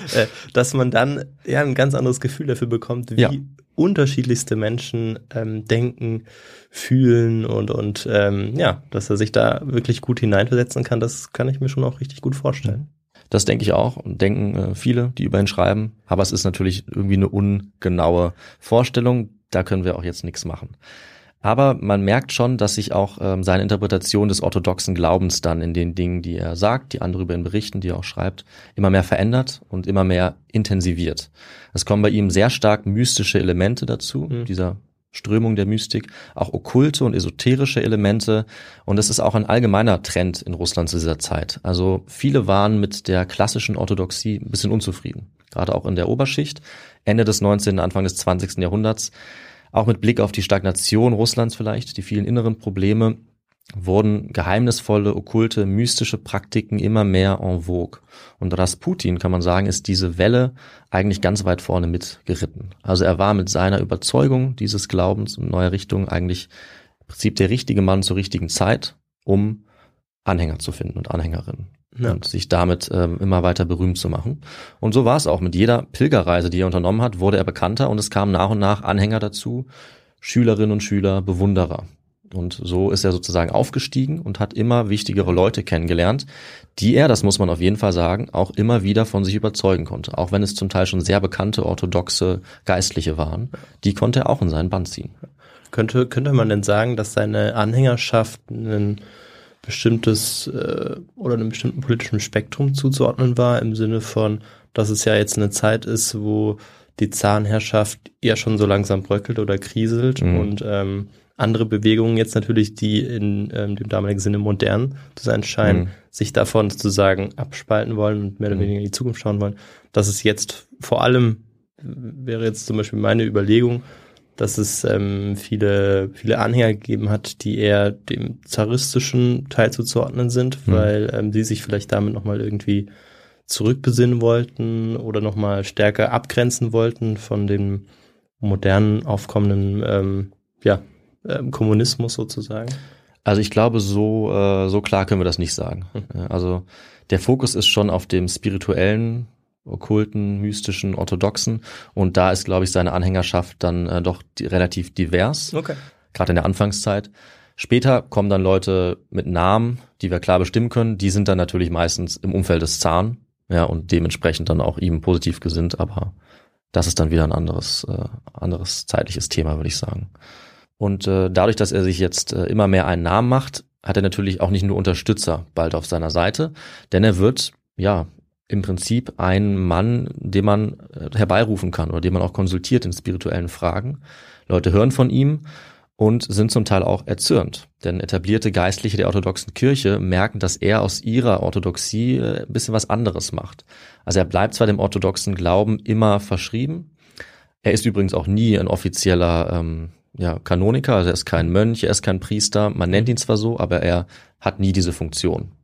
S4: Dass man dann ja ein ganz anderes Gefühl dafür bekommt, wie ja. unterschiedlichste Menschen ähm, denken, fühlen und und ähm, ja, dass er sich da wirklich gut hineinversetzen kann, das kann ich mir schon auch richtig gut vorstellen.
S5: Das denke ich auch und denken äh, viele, die über ihn schreiben, aber es ist natürlich irgendwie eine ungenaue Vorstellung, da können wir auch jetzt nichts machen. Aber man merkt schon, dass sich auch ähm, seine Interpretation des orthodoxen Glaubens dann in den Dingen, die er sagt, die andere über ihn berichten, die er auch schreibt, immer mehr verändert und immer mehr intensiviert. Es kommen bei ihm sehr stark mystische Elemente dazu, mhm. dieser Strömung der Mystik, auch okkulte und esoterische Elemente, und es ist auch ein allgemeiner Trend in Russland zu dieser Zeit. Also viele waren mit der klassischen Orthodoxie ein bisschen unzufrieden, gerade auch in der Oberschicht, Ende des neunzehnten, Anfang des zwanzigsten Jahrhunderts. Auch mit Blick auf die Stagnation Russlands vielleicht, die vielen inneren Probleme, wurden geheimnisvolle, okkulte, mystische Praktiken immer mehr en vogue. Und Rasputin, kann man sagen, ist diese Welle eigentlich ganz weit vorne mitgeritten. Also er war mit seiner Überzeugung dieses Glaubens und neuer Richtung eigentlich im Prinzip der richtige Mann zur richtigen Zeit, um Anhänger zu finden und Anhängerinnen. Ja. Und sich damit ähm, immer weiter berühmt zu machen. Und so war es auch. Mit jeder Pilgerreise, die er unternommen hat, wurde er bekannter, und es kamen nach und nach Anhänger dazu, Schülerinnen und Schüler, Bewunderer. Und so ist er sozusagen aufgestiegen und hat immer wichtigere Leute kennengelernt, die er, das muss man auf jeden Fall sagen, auch immer wieder von sich überzeugen konnte. Auch wenn es zum Teil schon sehr bekannte orthodoxe Geistliche waren, die konnte er auch in seinen Bann ziehen.
S4: Könnte, könnte man denn sagen, dass seine Anhängerschaft einen bestimmtes äh, oder einem bestimmten politischen Spektrum zuzuordnen war, im Sinne von, dass es ja jetzt eine Zeit ist, wo die Zarenherrschaft eher schon so langsam bröckelt oder kriselt, mhm. und ähm, andere Bewegungen jetzt natürlich, die in ähm, dem damaligen Sinne modern zu sein scheinen, mhm. sich davon sozusagen abspalten wollen und mehr oder weniger in die Zukunft schauen wollen. Dass es jetzt vor allem, wäre jetzt zum Beispiel meine Überlegung, dass es ähm, viele viele Anhänger gegeben hat, die eher dem zaristischen Teil zuzuordnen sind, mhm. weil ähm, sie sich vielleicht damit nochmal irgendwie zurückbesinnen wollten oder nochmal stärker abgrenzen wollten von dem modernen, aufkommenden ähm, ja, ähm, Kommunismus sozusagen.
S5: Also ich glaube, so äh, so klar können wir das nicht sagen. Mhm. Also der Fokus ist schon auf dem spirituellen, okkulten, mystischen, orthodoxen, und da ist, glaube ich, seine Anhängerschaft dann äh, doch die, relativ divers,
S4: okay.
S5: Gerade in der Anfangszeit. Später kommen dann Leute mit Namen, die wir klar bestimmen können, die sind dann natürlich meistens im Umfeld des Zaren, ja, und dementsprechend dann auch ihm positiv gesinnt, aber das ist dann wieder ein anderes äh, anderes zeitliches Thema, würde ich sagen. Und äh, dadurch, dass er sich jetzt äh, immer mehr einen Namen macht, hat er natürlich auch nicht nur Unterstützer bald auf seiner Seite, denn er wird, ja, im Prinzip ein Mann, den man herbeirufen kann oder den man auch konsultiert in spirituellen Fragen. Leute hören von ihm und sind zum Teil auch erzürnt. Denn etablierte Geistliche der orthodoxen Kirche merken, dass er aus ihrer Orthodoxie ein bisschen was anderes macht. Also er bleibt zwar dem orthodoxen Glauben immer verschrieben. Er ist übrigens auch nie ein offizieller ähm, ja, Kanoniker, also er ist kein Mönch, er ist kein Priester. Man nennt ihn zwar so, aber er hat nie diese Funktion.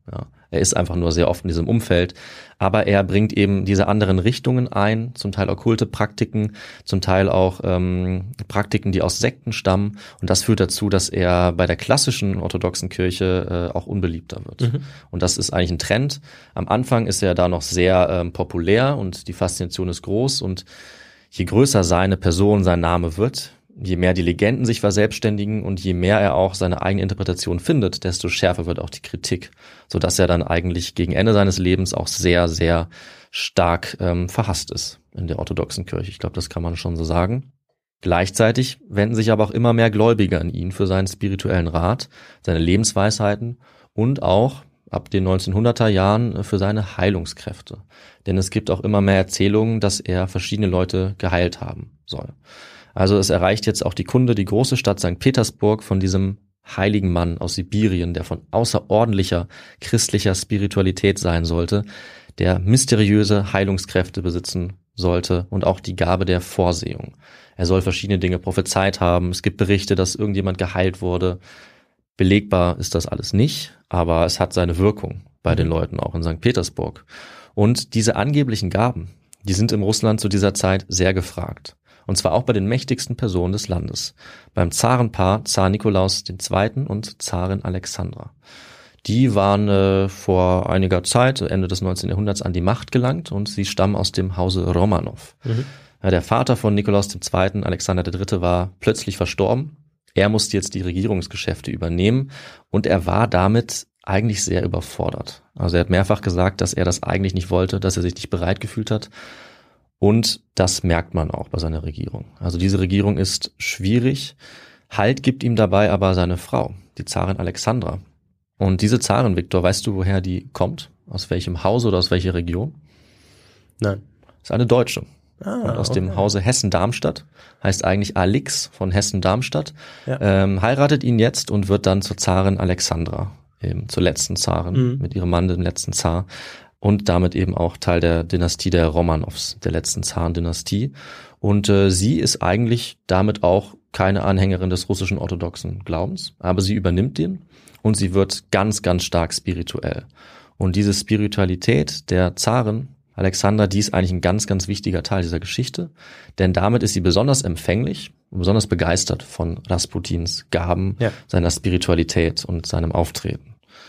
S5: Ja. Er ist einfach nur sehr oft in diesem Umfeld, aber er bringt eben diese anderen Richtungen ein, zum Teil okkulte Praktiken, zum Teil auch ähm, Praktiken, die aus Sekten stammen, und das führt dazu, dass er bei der klassischen orthodoxen Kirche äh, auch unbeliebter wird. Mhm. Und das ist eigentlich ein Trend. Am Anfang ist er da noch sehr ähm, populär und die Faszination ist groß, und je größer seine Person, sein Name wird, je mehr die Legenden sich verselbstständigen und je mehr er auch seine eigene Interpretation findet, desto schärfer wird auch die Kritik, sodass er dann eigentlich gegen Ende seines Lebens auch sehr, sehr stark ähm, verhasst ist in der orthodoxen Kirche. Ich glaube, das kann man schon so sagen. Gleichzeitig wenden sich aber auch immer mehr Gläubige an ihn für seinen spirituellen Rat, seine Lebensweisheiten und auch ab den neunzehnhunderter Jahren für seine Heilungskräfte. Denn es gibt auch immer mehr Erzählungen, dass er verschiedene Leute geheilt haben soll. Also es erreicht jetzt auch die Kunde, die große Stadt Sankt Petersburg, von diesem heiligen Mann aus Sibirien, der von außerordentlicher christlicher Spiritualität sein sollte, der mysteriöse Heilungskräfte besitzen sollte und auch die Gabe der Vorsehung. Er soll verschiedene Dinge prophezeit haben. Es gibt Berichte, dass irgendjemand geheilt wurde. Belegbar ist das alles nicht, aber es hat seine Wirkung bei den Leuten, auch in Sankt Petersburg. Und diese angeblichen Gaben, die sind in Russland zu dieser Zeit sehr gefragt. Und zwar auch bei den mächtigsten Personen des Landes. Beim Zarenpaar Zar Nikolaus der Zweite und Zarin Alexandra. Die waren äh, vor einiger Zeit, Ende des neunzehnten Jahrhunderts, an die Macht gelangt, und sie stammen aus dem Hause Romanow. Mhm. Ja, der Vater von Nikolaus der Zweite, Alexander der Dritte, war plötzlich verstorben. Er musste jetzt die Regierungsgeschäfte übernehmen, und er war damit eigentlich sehr überfordert. Also er hat mehrfach gesagt, dass er das eigentlich nicht wollte, dass er sich nicht bereit gefühlt hat. Und das merkt man auch bei seiner Regierung. Also diese Regierung ist schwierig. Halt gibt ihm dabei aber seine Frau, die Zarin Alexandra. Und diese Zarin, Viktor, weißt du, woher die kommt? Aus welchem Hause oder aus welcher Region?
S4: Nein.
S5: Das ist eine Deutsche.
S4: Ah,
S5: und aus
S4: okay.
S5: dem Hause Hessen-Darmstadt, heißt eigentlich Alix von Hessen-Darmstadt,
S4: ja.
S5: ähm, heiratet ihn jetzt und wird dann zur Zarin Alexandra, eben zur letzten Zarin, mhm. mit ihrem Mann, dem letzten Zar. Und damit eben auch Teil der Dynastie der Romanows, der letzten Zaren-Dynastie. Und äh, sie ist eigentlich damit auch keine Anhängerin des russischen orthodoxen Glaubens, aber sie übernimmt den, und sie wird ganz, ganz stark spirituell. Und diese Spiritualität der Zarin Alexandra, die ist eigentlich ein ganz, ganz wichtiger Teil dieser Geschichte, denn damit ist sie besonders empfänglich und besonders begeistert von Rasputins Gaben, ja. seiner Spiritualität und seinem Auftreten.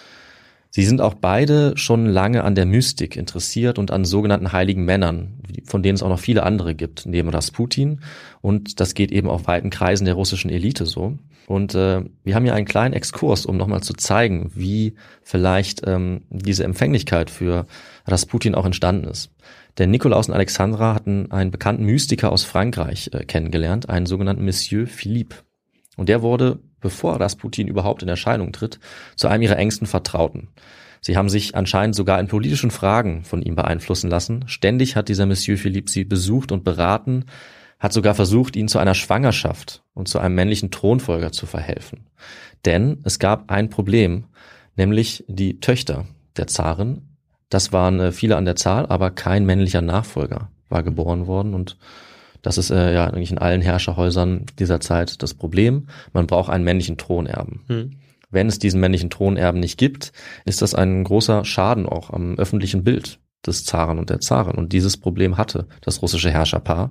S5: Sie sind auch beide schon lange an der Mystik interessiert und an sogenannten heiligen Männern, von denen es auch noch viele andere gibt, neben Rasputin. Und das geht eben auf weiten Kreisen der russischen Elite so. Und äh, wir haben hier einen kleinen Exkurs, um nochmal zu zeigen, wie vielleicht ähm, diese Empfänglichkeit für Rasputin auch entstanden ist. Denn Nikolaus und Alexandra hatten einen bekannten Mystiker aus Frankreich äh, kennengelernt, einen sogenannten Monsieur Philippe. Und der wurde, bevor Rasputin überhaupt in Erscheinung tritt, zu einem ihrer engsten Vertrauten. Sie haben sich anscheinend sogar in politischen Fragen von ihm beeinflussen lassen. Ständig hat dieser Monsieur Philippe sie besucht und beraten, hat sogar versucht, ihn zu einer Schwangerschaft und zu einem männlichen Thronfolger zu verhelfen. Denn es gab ein Problem, nämlich die Töchter der Zarin. Das waren viele an der Zahl, aber kein männlicher Nachfolger war geboren worden, und das ist äh, ja eigentlich in allen Herrscherhäusern dieser Zeit das Problem. Man braucht einen männlichen Thronerben. Hm. Wenn es diesen männlichen Thronerben nicht gibt, ist das ein großer Schaden auch am öffentlichen Bild des Zaren und der Zarin. Und dieses Problem hatte das russische Herrscherpaar.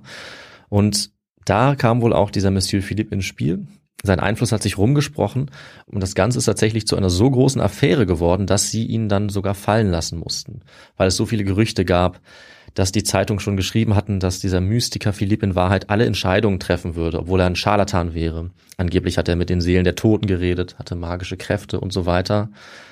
S5: Und da kam wohl auch dieser Monsieur Philippe ins Spiel. Sein Einfluss hat sich rumgesprochen, und das Ganze ist tatsächlich zu einer so großen Affäre geworden, dass sie ihn dann sogar fallen lassen mussten, weil es so viele Gerüchte gab, dass die Zeitung schon geschrieben hatten, dass dieser Mystiker Philipp in Wahrheit alle Entscheidungen treffen würde, obwohl er ein Scharlatan wäre. Angeblich hat er mit den Seelen der Toten geredet, hatte magische Kräfte und so weiter.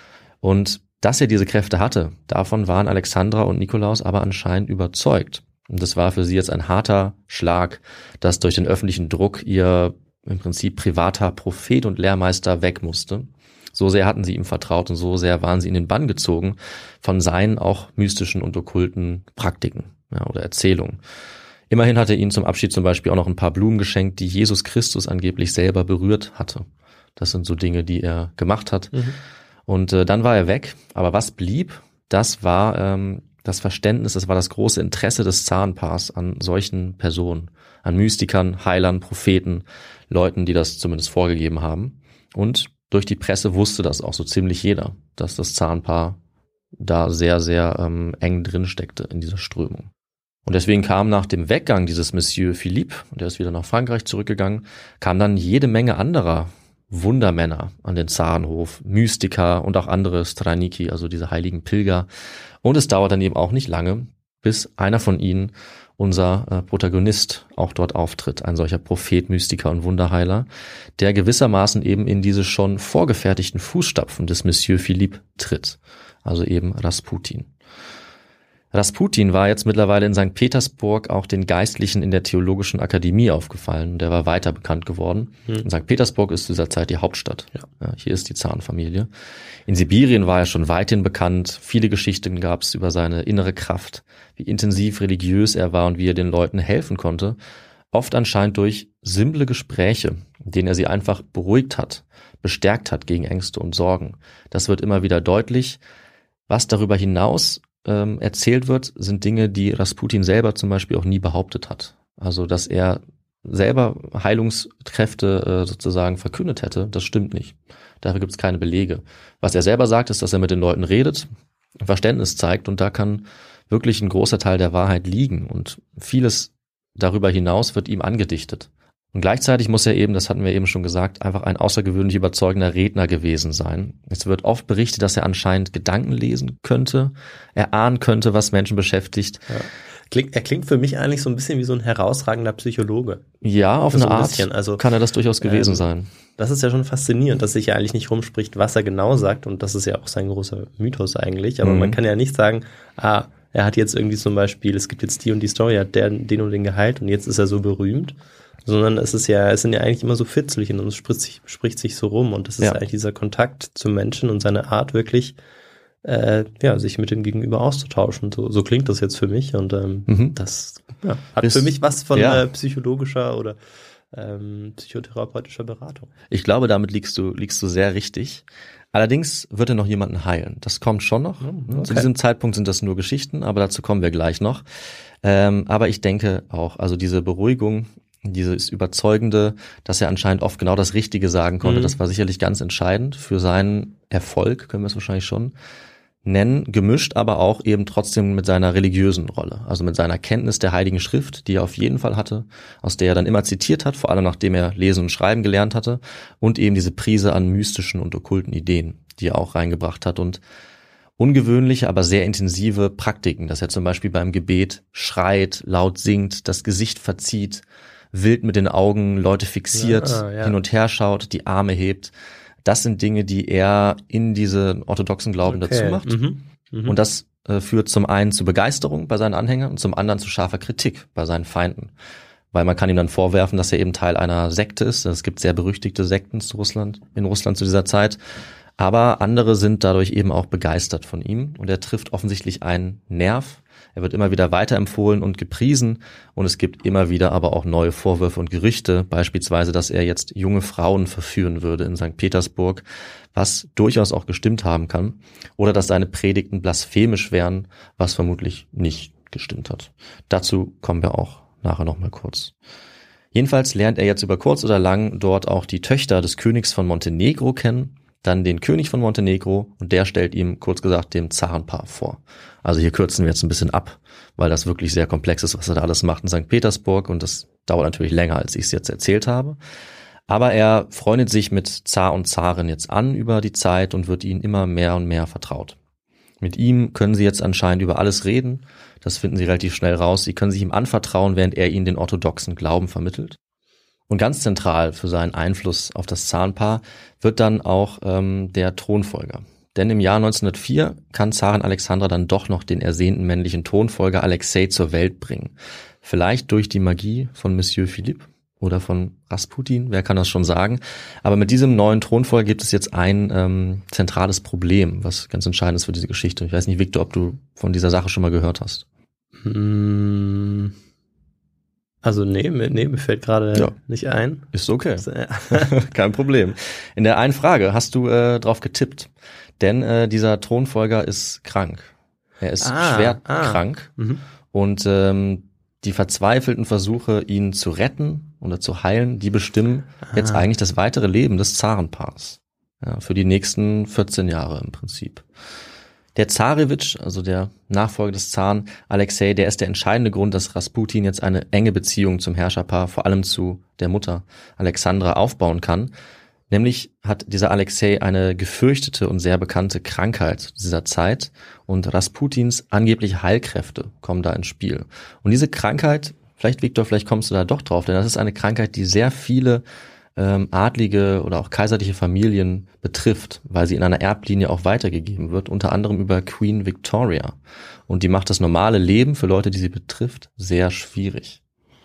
S5: Und dass er diese Kräfte hatte, davon waren Alexandra und Nikolaus aber anscheinend überzeugt. Und das war für sie jetzt ein harter Schlag, dass durch den öffentlichen Druck ihr im Prinzip privater Prophet und Lehrmeister weg musste. So sehr hatten sie ihm vertraut und so sehr waren sie in den Bann gezogen von seinen auch mystischen und okkulten Praktiken, ja, oder Erzählungen. Immerhin hat er ihnen zum Abschied zum Beispiel auch noch ein paar Blumen geschenkt, die Jesus Christus angeblich selber berührt hatte. Das sind so Dinge, die er gemacht hat. Mhm. Und äh, dann war er weg. Aber was blieb, das war ähm, das Verständnis, das war das große Interesse des Zarenpaars an solchen Personen, an Mystikern, Heilern, Propheten, Leuten, die das zumindest vorgegeben haben. Und durch die Presse wusste das auch so ziemlich jeder, dass das Zarenpaar da sehr, sehr ähm, eng drin steckte in dieser Strömung. Und deswegen kam nach dem Weggang dieses Monsieur Philippe, und der ist wieder nach Frankreich zurückgegangen, kam dann jede Menge anderer Wundermänner an den Zarenhof, Mystiker und auch andere Straniki, also diese heiligen Pilger. Und es dauert dann eben auch nicht lange, bis einer von ihnen, unser äh, Protagonist, auch dort auftritt, ein solcher Prophet, Mystiker und Wunderheiler, der gewissermaßen eben in diese schon vorgefertigten Fußstapfen des Monsieur Philippe tritt, also eben Rasputin. Rasputin war jetzt mittlerweile in Sankt Petersburg auch den Geistlichen in der Theologischen Akademie aufgefallen. Der war weiter bekannt geworden. Hm. Sankt Petersburg ist zu dieser Zeit die Hauptstadt. Ja. Ja, hier ist die Zarenfamilie. In Sibirien war er schon weithin bekannt. Viele Geschichten gab es über seine innere Kraft, wie intensiv religiös er war und wie er den Leuten helfen konnte. Oft anscheinend durch simple Gespräche, in denen er sie einfach beruhigt hat, bestärkt hat gegen Ängste und Sorgen. Das wird immer wieder deutlich. Was darüber hinaus ähm, erzählt wird, sind Dinge, die Rasputin selber zum Beispiel auch nie behauptet hat. Also, dass er selber Heilungskräfte äh, sozusagen verkündet hätte, das stimmt nicht. Dafür gibt es keine Belege. Was er selber sagt, ist, dass er mit den Leuten redet, Verständnis zeigt, und da kann wirklich ein großer Teil der Wahrheit liegen, und vieles darüber hinaus wird ihm angedichtet. Und gleichzeitig muss er eben, das hatten wir eben schon gesagt, einfach ein außergewöhnlich überzeugender Redner gewesen sein. Es wird oft berichtet, dass er anscheinend Gedanken lesen könnte, erahnen könnte, was Menschen beschäftigt.
S4: Ja. Klingt, er klingt für mich eigentlich so ein bisschen wie so ein herausragender Psychologe.
S5: Ja, auf
S4: so
S5: eine
S4: ein
S5: Art
S4: bisschen. Also,
S5: kann er das durchaus gewesen
S4: ähm,
S5: sein.
S4: Das ist ja schon faszinierend, dass sich ja eigentlich nicht rumspricht, was er genau sagt, und das ist ja auch sein großer Mythos eigentlich. Aber mhm. man kann ja nicht sagen, ah, er hat jetzt irgendwie zum Beispiel, es gibt jetzt die und die Story, hat der den und den geheilt und jetzt ist er so berühmt. Sondern es ist ja, es sind ja eigentlich immer so Fitzelchen und es spricht sich, spricht sich so rum, und das ist ja eigentlich dieser Kontakt zum Menschen und seine Art wirklich, äh, ja, sich mit dem Gegenüber auszutauschen. So, so klingt das jetzt für mich, und ähm, mhm. das ja, hat Bis, für mich was von ja. äh, psychologischer oder ähm, psychotherapeutischer Beratung.
S5: Ich glaube, damit liegst du, liegst du sehr richtig. Allerdings wird er noch jemanden heilen. Das kommt schon noch. Okay. Zu diesem Zeitpunkt sind das nur Geschichten, aber dazu kommen wir gleich noch. Ähm, aber ich denke auch, also diese Beruhigung, dieses Überzeugende, dass er anscheinend oft genau das Richtige sagen konnte, mhm. das war sicherlich ganz entscheidend für seinen Erfolg, können wir es wahrscheinlich schon nennen, gemischt aber auch eben trotzdem mit seiner religiösen Rolle, also mit seiner Kenntnis der Heiligen Schrift, die er auf jeden Fall hatte, aus der er dann immer zitiert hat, vor allem nachdem er Lesen und Schreiben gelernt hatte, und eben diese Prise an mystischen und okkulten Ideen, die er auch reingebracht hat, und ungewöhnliche, aber sehr intensive Praktiken, dass er zum Beispiel beim Gebet schreit, laut singt, das Gesicht verzieht, wild mit den Augen Leute fixiert, ja, ja. hin und her schaut, die Arme hebt. Das sind Dinge, die er in diesen orthodoxen Glauben okay. dazu macht. Mhm. Mhm. Und das äh, führt zum einen zu Begeisterung bei seinen Anhängern und zum anderen zu scharfer Kritik bei seinen Feinden. Weil man kann ihm dann vorwerfen, dass er eben Teil einer Sekte ist. Es gibt sehr berüchtigte Sekten zu Russland, in Russland zu dieser Zeit. Aber andere sind dadurch eben auch begeistert von ihm. Und er trifft offensichtlich einen Nerv. Er wird immer wieder weiterempfohlen und gepriesen, und es gibt immer wieder aber auch neue Vorwürfe und Gerüchte, beispielsweise, dass er jetzt junge Frauen verführen würde in Sankt Petersburg, was durchaus auch gestimmt haben kann, oder dass seine Predigten blasphemisch wären, was vermutlich nicht gestimmt hat. Dazu kommen wir auch nachher nochmal kurz. Jedenfalls lernt er jetzt über kurz oder lang dort auch die Töchter des Königs von Montenegro kennen, dann den König von Montenegro, und der stellt ihm, kurz gesagt, dem Zarenpaar vor. Also hier kürzen wir jetzt ein bisschen ab, weil das wirklich sehr komplex ist, was er da alles macht in Sankt Petersburg, und das dauert natürlich länger, als ich es jetzt erzählt habe. Aber er freundet sich mit Zar und Zarin jetzt an über die Zeit und wird ihnen immer mehr und mehr vertraut. Mit ihm können sie jetzt anscheinend über alles reden, das finden sie relativ schnell raus. Sie können sich ihm anvertrauen, während er ihnen den orthodoxen Glauben vermittelt. Und ganz zentral für seinen Einfluss auf das Zarenpaar wird dann auch ähm, der Thronfolger. Denn im Jahr neunzehnhundertvier kann Zarin Alexandra dann doch noch den ersehnten männlichen Thronfolger Alexei zur Welt bringen. Vielleicht durch die Magie von Monsieur Philippe oder von Rasputin, wer kann das schon sagen. Aber mit diesem neuen Thronfolger gibt es jetzt ein ähm, zentrales Problem, was ganz entscheidend ist für diese Geschichte. Ich weiß nicht, Victor, ob du von dieser Sache schon mal gehört hast.
S4: Hm. Also nee, nee, mir fällt gerade ja. nicht ein.
S5: Ist okay. Kein Problem. In der einen Frage hast du äh, drauf getippt, denn äh, dieser Thronfolger ist krank. Er ist ah, schwer ah. krank mhm. und ähm, die verzweifelten Versuche, ihn zu retten oder zu heilen, die bestimmen ah. jetzt eigentlich das weitere Leben des Zarenpaars. Ja, für die nächsten vierzehn Jahre im Prinzip. Der Zarewitsch, also der Nachfolger des Zaren Alexei, der ist der entscheidende Grund, dass Rasputin jetzt eine enge Beziehung zum Herrscherpaar, vor allem zu der Mutter Alexandra, aufbauen kann. Nämlich hat dieser Alexei eine gefürchtete und sehr bekannte Krankheit dieser Zeit und Rasputins angebliche Heilkräfte kommen da ins Spiel. Und diese Krankheit, vielleicht Viktor, vielleicht kommst du da doch drauf, denn das ist eine Krankheit, die sehr viele ähm, adlige oder auch kaiserliche Familien betrifft, weil sie in einer Erblinie auch weitergegeben wird, unter anderem über Queen Victoria. Und die macht das normale Leben für Leute, die sie betrifft, sehr schwierig.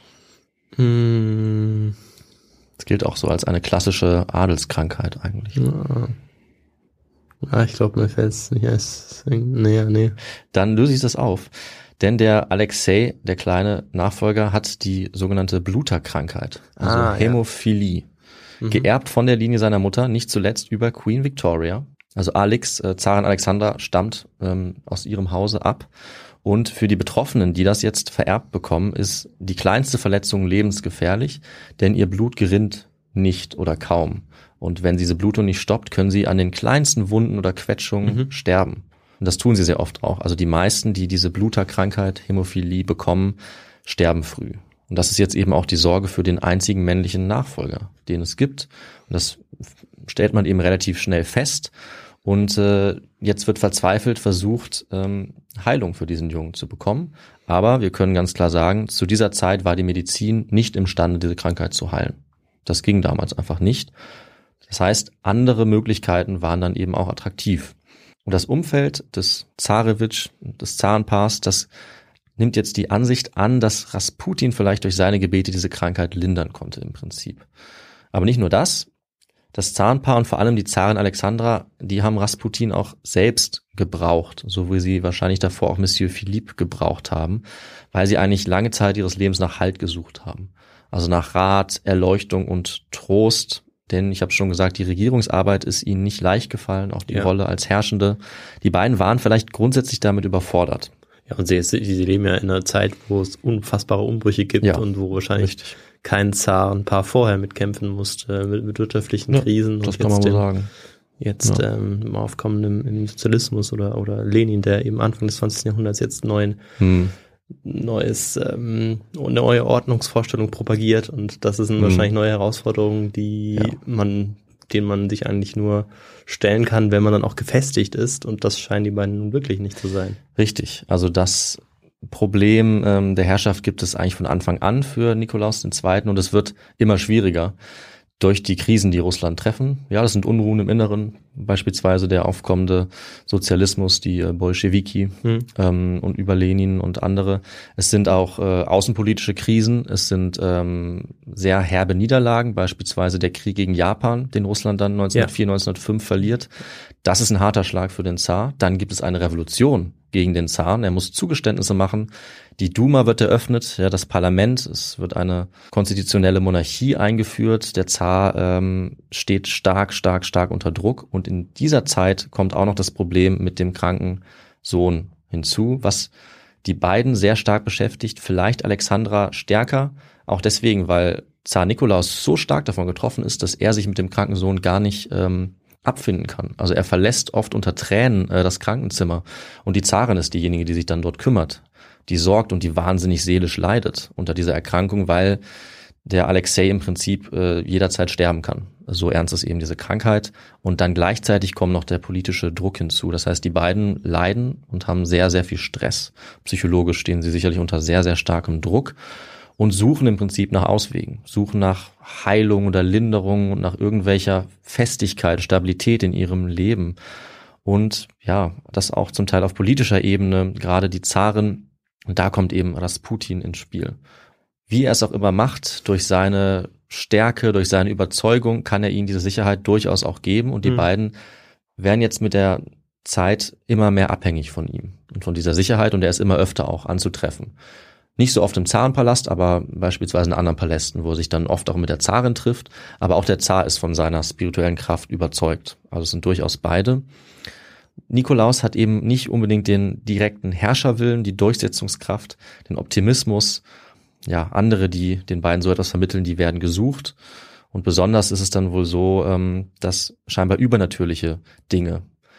S4: Hm.
S5: Das gilt auch so als eine klassische Adelskrankheit eigentlich.
S4: Ja, ja ich glaube, mir fällt es nicht erst. Nee, nee.
S5: Dann löse ich das auf. Denn der Alexei, der kleine Nachfolger, hat die sogenannte Bluterkrankheit, also
S4: ah,
S5: Hämophilie. Ja. Mhm. Geerbt von der Linie seiner Mutter, nicht zuletzt über Queen Victoria. Also Alix, äh, Zarin Alexandra, stammt ähm, aus ihrem Hause ab. Und für die Betroffenen, die das jetzt vererbt bekommen, ist die kleinste Verletzung lebensgefährlich, denn ihr Blut gerinnt nicht oder kaum. Und wenn diese Blutung nicht stoppt, können sie an den kleinsten Wunden oder Quetschungen mhm. sterben. Und das tun sie sehr oft auch. Also die meisten, die diese Bluterkrankheit, Hämophilie bekommen, sterben früh. Und das ist jetzt eben auch die Sorge für den einzigen männlichen Nachfolger, den es gibt. Und das stellt man eben relativ schnell fest. Und äh, jetzt wird verzweifelt versucht, ähm, Heilung für diesen Jungen zu bekommen. Aber wir können ganz klar sagen, zu dieser Zeit war die Medizin nicht imstande, diese Krankheit zu heilen. Das ging damals einfach nicht. Das heißt, andere Möglichkeiten waren dann eben auch attraktiv. Und das Umfeld des Zarewitsch, des Zarenpaars, das nimmt jetzt die Ansicht an, dass Rasputin vielleicht durch seine Gebete diese Krankheit lindern konnte im Prinzip. Aber nicht nur das. Das Zarenpaar und vor allem die Zarin Alexandra, die haben Rasputin auch selbst gebraucht, so wie sie wahrscheinlich davor auch Monsieur Philippe gebraucht haben, weil sie eigentlich lange Zeit ihres Lebens nach Halt gesucht haben. Also nach Rat, Erleuchtung und Trost, denn ich habe schon gesagt, die Regierungsarbeit ist ihnen nicht leicht gefallen, auch die ja. Rolle als Herrschende. Die beiden waren vielleicht grundsätzlich damit überfordert.
S4: Ja, und sie, sie leben ja in einer Zeit, wo es unfassbare Umbrüche gibt ja, und wo wahrscheinlich richtig. kein Zarenpaar vorher mitkämpfen musste mit, mit wirtschaftlichen
S5: ja,
S4: Krisen.
S5: Das
S4: und
S5: kann man
S4: wohl
S5: sagen.
S4: Jetzt
S5: ja.
S4: ähm, im aufkommenden im Sozialismus oder oder Lenin, der eben Anfang des zwanzigsten Jahrhunderts jetzt neuen
S5: hm. neues ähm, eine neue Ordnungsvorstellung propagiert, und das sind hm. wahrscheinlich neue Herausforderungen, die ja. man denen man sich eigentlich nur stellen kann, wenn man dann auch gefestigt ist, und das scheinen die beiden nun wirklich nicht zu sein. Richtig, also das Problem ähm, der Herrschaft gibt es eigentlich von Anfang an für Nikolaus der Zweite. Und es wird immer schwieriger durch die Krisen, die Russland treffen. Ja, das sind Unruhen im Inneren, beispielsweise der aufkommende Sozialismus, die äh, Bolschewiki hm. ähm, und über Lenin und andere. Es sind auch äh, außenpolitische Krisen, es sind ähm, sehr herbe Niederlagen, beispielsweise der Krieg gegen Japan, den Russland dann neunzehnhundertvier, ja. neunzehnhundertfünf verliert. Das ist ein harter Schlag für den Zar. Dann gibt es eine Revolution gegen den Zaren. Er muss Zugeständnisse machen. Die Duma wird eröffnet, ja, das Parlament. Es wird eine konstitutionelle Monarchie eingeführt. Der Zar ähm, steht stark, stark, stark unter Druck. Und in dieser Zeit kommt auch noch das Problem mit dem kranken Sohn hinzu, was die beiden sehr stark beschäftigt. Vielleicht Alexandra stärker, auch deswegen, weil Zar Nikolaus so stark davon getroffen ist, dass er sich mit dem kranken Sohn gar nicht ähm, abfinden kann. Also er verlässt oft unter Tränen äh, das Krankenzimmer, und die Zarin ist diejenige, die sich dann dort kümmert, die sorgt und die wahnsinnig seelisch leidet unter dieser Erkrankung, weil der Alexei im Prinzip äh, jederzeit sterben kann. So ernst ist eben diese Krankheit, und dann gleichzeitig kommt noch der politische Druck hinzu. Das heißt, die beiden leiden und haben sehr, sehr viel Stress. Psychologisch stehen sie sicherlich unter sehr, sehr starkem Druck und suchen im Prinzip nach Auswegen, suchen nach Heilung oder Linderung und nach irgendwelcher Festigkeit, Stabilität in ihrem Leben. Und ja, das auch zum Teil auf politischer Ebene, gerade die Zarin, und da kommt eben Rasputin ins Spiel. Wie er es auch immer macht, durch seine Stärke, durch seine Überzeugung, kann er ihnen diese Sicherheit durchaus auch geben, und die mhm. beiden werden jetzt mit der Zeit immer mehr abhängig von ihm und von dieser Sicherheit, und er ist immer öfter auch anzutreffen. Nicht so oft im Zarenpalast, aber beispielsweise in anderen Palästen, wo er sich dann oft auch mit der Zarin trifft. Aber auch der Zar ist von seiner spirituellen Kraft überzeugt. Also es sind durchaus beide. Nikolaus hat eben nicht unbedingt den direkten Herrscherwillen, die Durchsetzungskraft, den Optimismus. Ja, andere, die den beiden so etwas vermitteln, die werden gesucht. Und besonders ist es dann wohl so, dass scheinbar übernatürliche Dinge,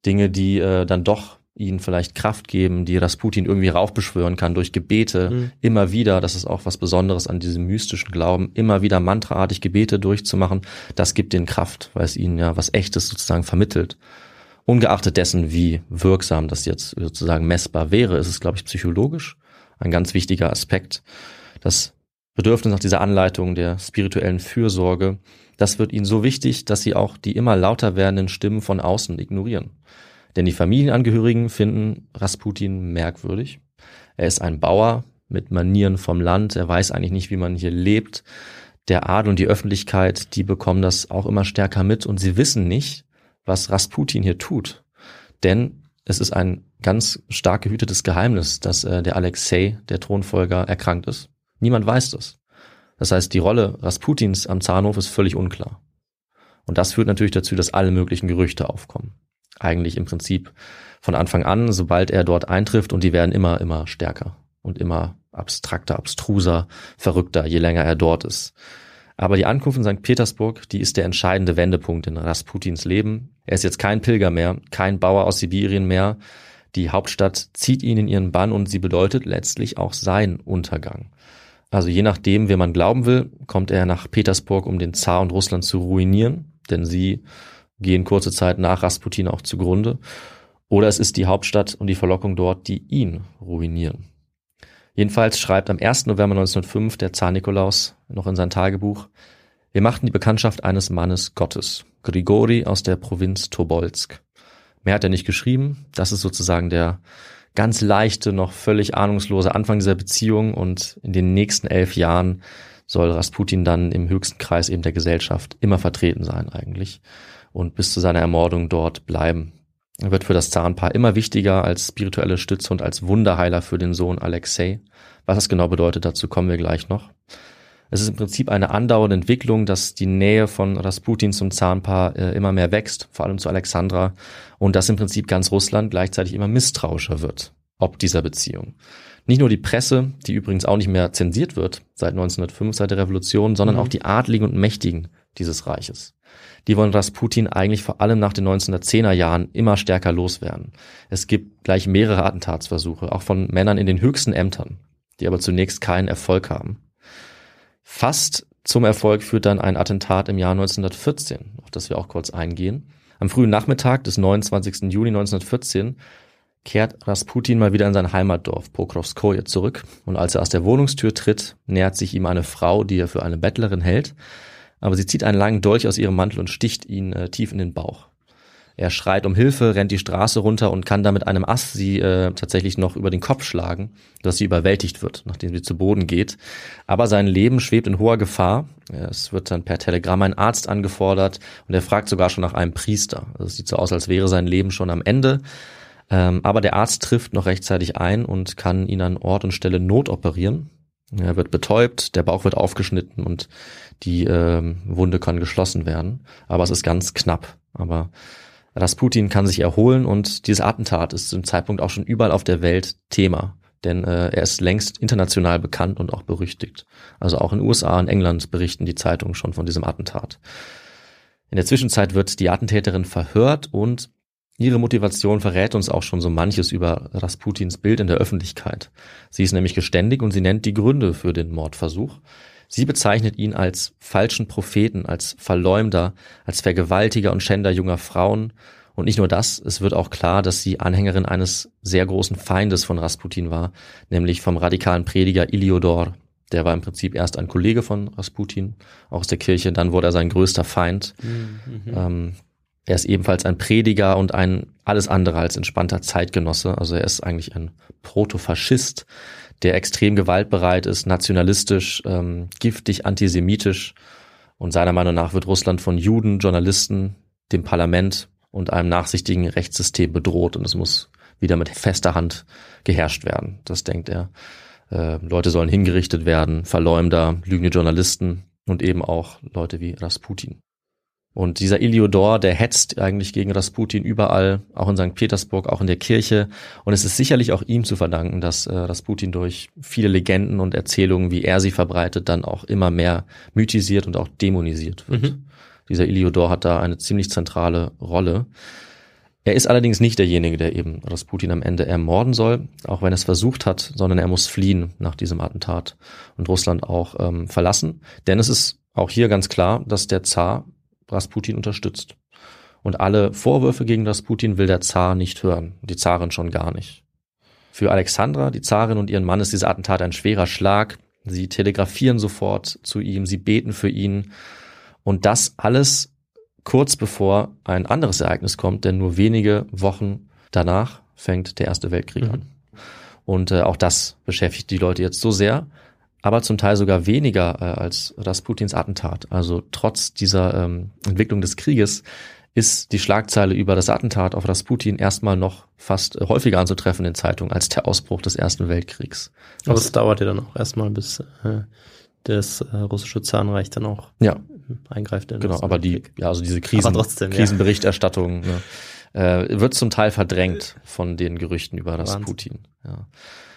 S5: Dinge, die äh, dann doch ihn vielleicht Kraft geben, die Rasputin irgendwie raufbeschwören kann durch Gebete, mhm. immer wieder, das ist auch was Besonderes an diesem mystischen Glauben, immer wieder mantraartig Gebete durchzumachen, das gibt ihnen Kraft, weil es ihnen ja was Echtes sozusagen vermittelt. Ungeachtet dessen, wie wirksam das jetzt sozusagen messbar wäre, ist es, glaube ich, psychologisch ein ganz wichtiger Aspekt. Das Bedürfnis nach dieser Anleitung der spirituellen Fürsorge, das wird ihnen so wichtig, dass sie auch die immer lauter werdenden Stimmen von außen ignorieren. Denn die Familienangehörigen finden Rasputin merkwürdig. Er ist ein Bauer mit Manieren vom Land. Er weiß eigentlich nicht, wie man hier lebt. Der Adel und die Öffentlichkeit, die bekommen das auch immer stärker mit. Und sie wissen nicht, was Rasputin hier tut. Denn es ist ein ganz stark gehütetes Geheimnis, dass äh, der Alexei, der Thronfolger, erkrankt ist. Niemand weiß das. Das heißt, die Rolle Rasputins am Zarenhof ist völlig unklar. Und das führt natürlich dazu, dass alle möglichen Gerüchte aufkommen. Eigentlich im Prinzip von Anfang an, sobald er dort eintrifft, und die werden immer, immer stärker und immer abstrakter, abstruser, verrückter, je länger er dort ist. Aber die Ankunft in Sankt Petersburg, die ist der entscheidende Wendepunkt in Rasputins Leben. Er ist jetzt kein Pilger mehr, kein Bauer aus Sibirien mehr. Die Hauptstadt zieht ihn in ihren Bann und sie bedeutet letztlich auch sein Untergang. Also je nachdem, wer man glauben will, kommt er nach Petersburg, um den Zar und Russland zu ruinieren, denn sie gehen kurze Zeit nach Rasputin auch zugrunde. Oder es ist die Hauptstadt und die Verlockung dort, die ihn ruinieren. Jedenfalls schreibt am ersten November neunzehnhundertfünf der Zar Nikolaus noch in sein Tagebuch: Wir machten die Bekanntschaft eines Mannes Gottes, Grigori aus der Provinz Tobolsk. Mehr hat er nicht geschrieben. Das ist sozusagen der ganz leichte, noch völlig ahnungslose Anfang dieser Beziehung, und in den nächsten elf Jahren soll Rasputin dann im höchsten Kreis eben der Gesellschaft immer vertreten sein eigentlich und bis zu seiner Ermordung dort bleiben. Er wird für das Zarenpaar immer wichtiger als spirituelle Stütze und als Wunderheiler für den Sohn Alexei. Was das genau bedeutet, dazu kommen wir gleich noch. Es ist im Prinzip eine andauernde Entwicklung, dass die Nähe von Rasputin zum Zarenpaar äh, immer mehr wächst, vor allem zu Alexandra, und dass im Prinzip ganz Russland gleichzeitig immer misstrauischer wird ob dieser Beziehung. Nicht nur die Presse, die übrigens auch nicht mehr zensiert wird seit neunzehnhundertfünf, seit der Revolution, sondern mhm. auch die Adligen und Mächtigen dieses Reiches. Die wollen Rasputin eigentlich vor allem nach den neunzehnhundertzehner Jahren immer stärker loswerden. Es gibt gleich mehrere Attentatsversuche, auch von Männern in den höchsten Ämtern, die aber zunächst keinen Erfolg haben. Fast zum Erfolg führt dann ein Attentat im Jahr neunzehnhundertvierzehn, auf das wir auch kurz eingehen. Am frühen Nachmittag des neunundzwanzigsten Juni neunzehnhundertvierzehn kehrt Rasputin mal wieder in sein Heimatdorf Pokrovskoje zurück, und als er aus der Wohnungstür tritt, nähert sich ihm eine Frau, die er für eine Bettlerin hält, aber sie zieht einen langen Dolch aus ihrem Mantel und sticht ihn äh, tief in den Bauch. Er schreit um Hilfe, rennt die Straße runter und kann da mit einem Ast sie äh, tatsächlich noch über den Kopf schlagen, dass sie überwältigt wird, nachdem sie zu Boden geht. Aber sein Leben schwebt in hoher Gefahr. Es wird dann per Telegramm ein Arzt angefordert und er fragt sogar schon nach einem Priester. Also es sieht so aus, als wäre sein Leben schon am Ende. Ähm, aber der Arzt trifft noch rechtzeitig ein und kann ihn an Ort und Stelle notoperieren. Er wird betäubt, der Bauch wird aufgeschnitten und die ähm, Wunde kann geschlossen werden. Aber es ist ganz knapp. Aber Rasputin kann sich erholen und dieses Attentat ist zum Zeitpunkt auch schon überall auf der Welt Thema. Denn äh, er ist längst international bekannt und auch berüchtigt. Also auch in den U S A und England berichten die Zeitungen schon von diesem Attentat. In der Zwischenzeit wird die Attentäterin verhört und ihre Motivation verrät uns auch schon so manches über Rasputins Bild in der Öffentlichkeit. Sie ist nämlich geständig und sie nennt die Gründe für den Mordversuch. Sie bezeichnet ihn als falschen Propheten, als Verleumder, als Vergewaltiger und Schänder junger Frauen. Und nicht nur das, es wird auch klar, dass sie Anhängerin eines sehr großen Feindes von Rasputin war, nämlich vom radikalen Prediger Iliodor. Der war im Prinzip erst ein Kollege von Rasputin, auch aus der Kirche, dann wurde er sein größter Feind. Mhm. Ähm, er ist ebenfalls ein Prediger und ein alles andere als entspannter Zeitgenosse. Also er ist eigentlich ein Protofaschist, der extrem gewaltbereit ist, nationalistisch, ähm, giftig, antisemitisch. Und seiner Meinung nach wird Russland von Juden, Journalisten, dem Parlament und einem nachsichtigen Rechtssystem bedroht. Und es muss wieder mit fester Hand geherrscht werden. Das denkt er. Äh, Leute sollen hingerichtet werden, Verleumder, lügende Journalisten und eben auch Leute wie Rasputin. Und dieser Iliodor, der hetzt eigentlich gegen Rasputin überall, auch in Sankt Petersburg, auch in der Kirche. Und es ist sicherlich auch ihm zu verdanken, dass äh, Rasputin durch viele Legenden und Erzählungen, wie er sie verbreitet, dann auch immer mehr mythisiert und auch dämonisiert wird. Mhm. Dieser Iliodor hat da eine ziemlich zentrale Rolle. Er ist allerdings nicht derjenige, der eben Rasputin am Ende ermorden soll, auch wenn er es versucht hat, sondern er muss fliehen nach diesem Attentat und Russland auch ähm, verlassen. Denn es ist auch hier ganz klar, dass der Zar Rasputin unterstützt. Und alle Vorwürfe gegen Rasputin will der Zar nicht hören, die Zarin schon gar nicht. Für Alexandra, die Zarin und ihren Mann, ist dieser Attentat ein schwerer Schlag. Sie telegrafieren sofort zu ihm, sie beten für ihn. Und das alles kurz bevor ein anderes Ereignis kommt, denn nur wenige Wochen danach fängt der Erste Weltkrieg mhm. an. Und äh, auch das beschäftigt die Leute jetzt so sehr, aber zum Teil sogar weniger äh, als Rasputins Attentat. Also trotz dieser ähm, Entwicklung des Krieges ist die Schlagzeile über das Attentat auf Rasputin erstmal noch fast äh, häufiger anzutreffen in Zeitungen als der Ausbruch des Ersten Weltkriegs.
S4: Aber es dauert ja dann auch erstmal, bis äh, das äh, russische Zarenreich dann auch
S5: ja.
S4: eingreift. In
S5: genau, aber die, ja, also diese Krisen,
S4: trotzdem,
S5: Krisenberichterstattung ne, äh, wird zum Teil verdrängt von den Gerüchten über Rasputin. Ja.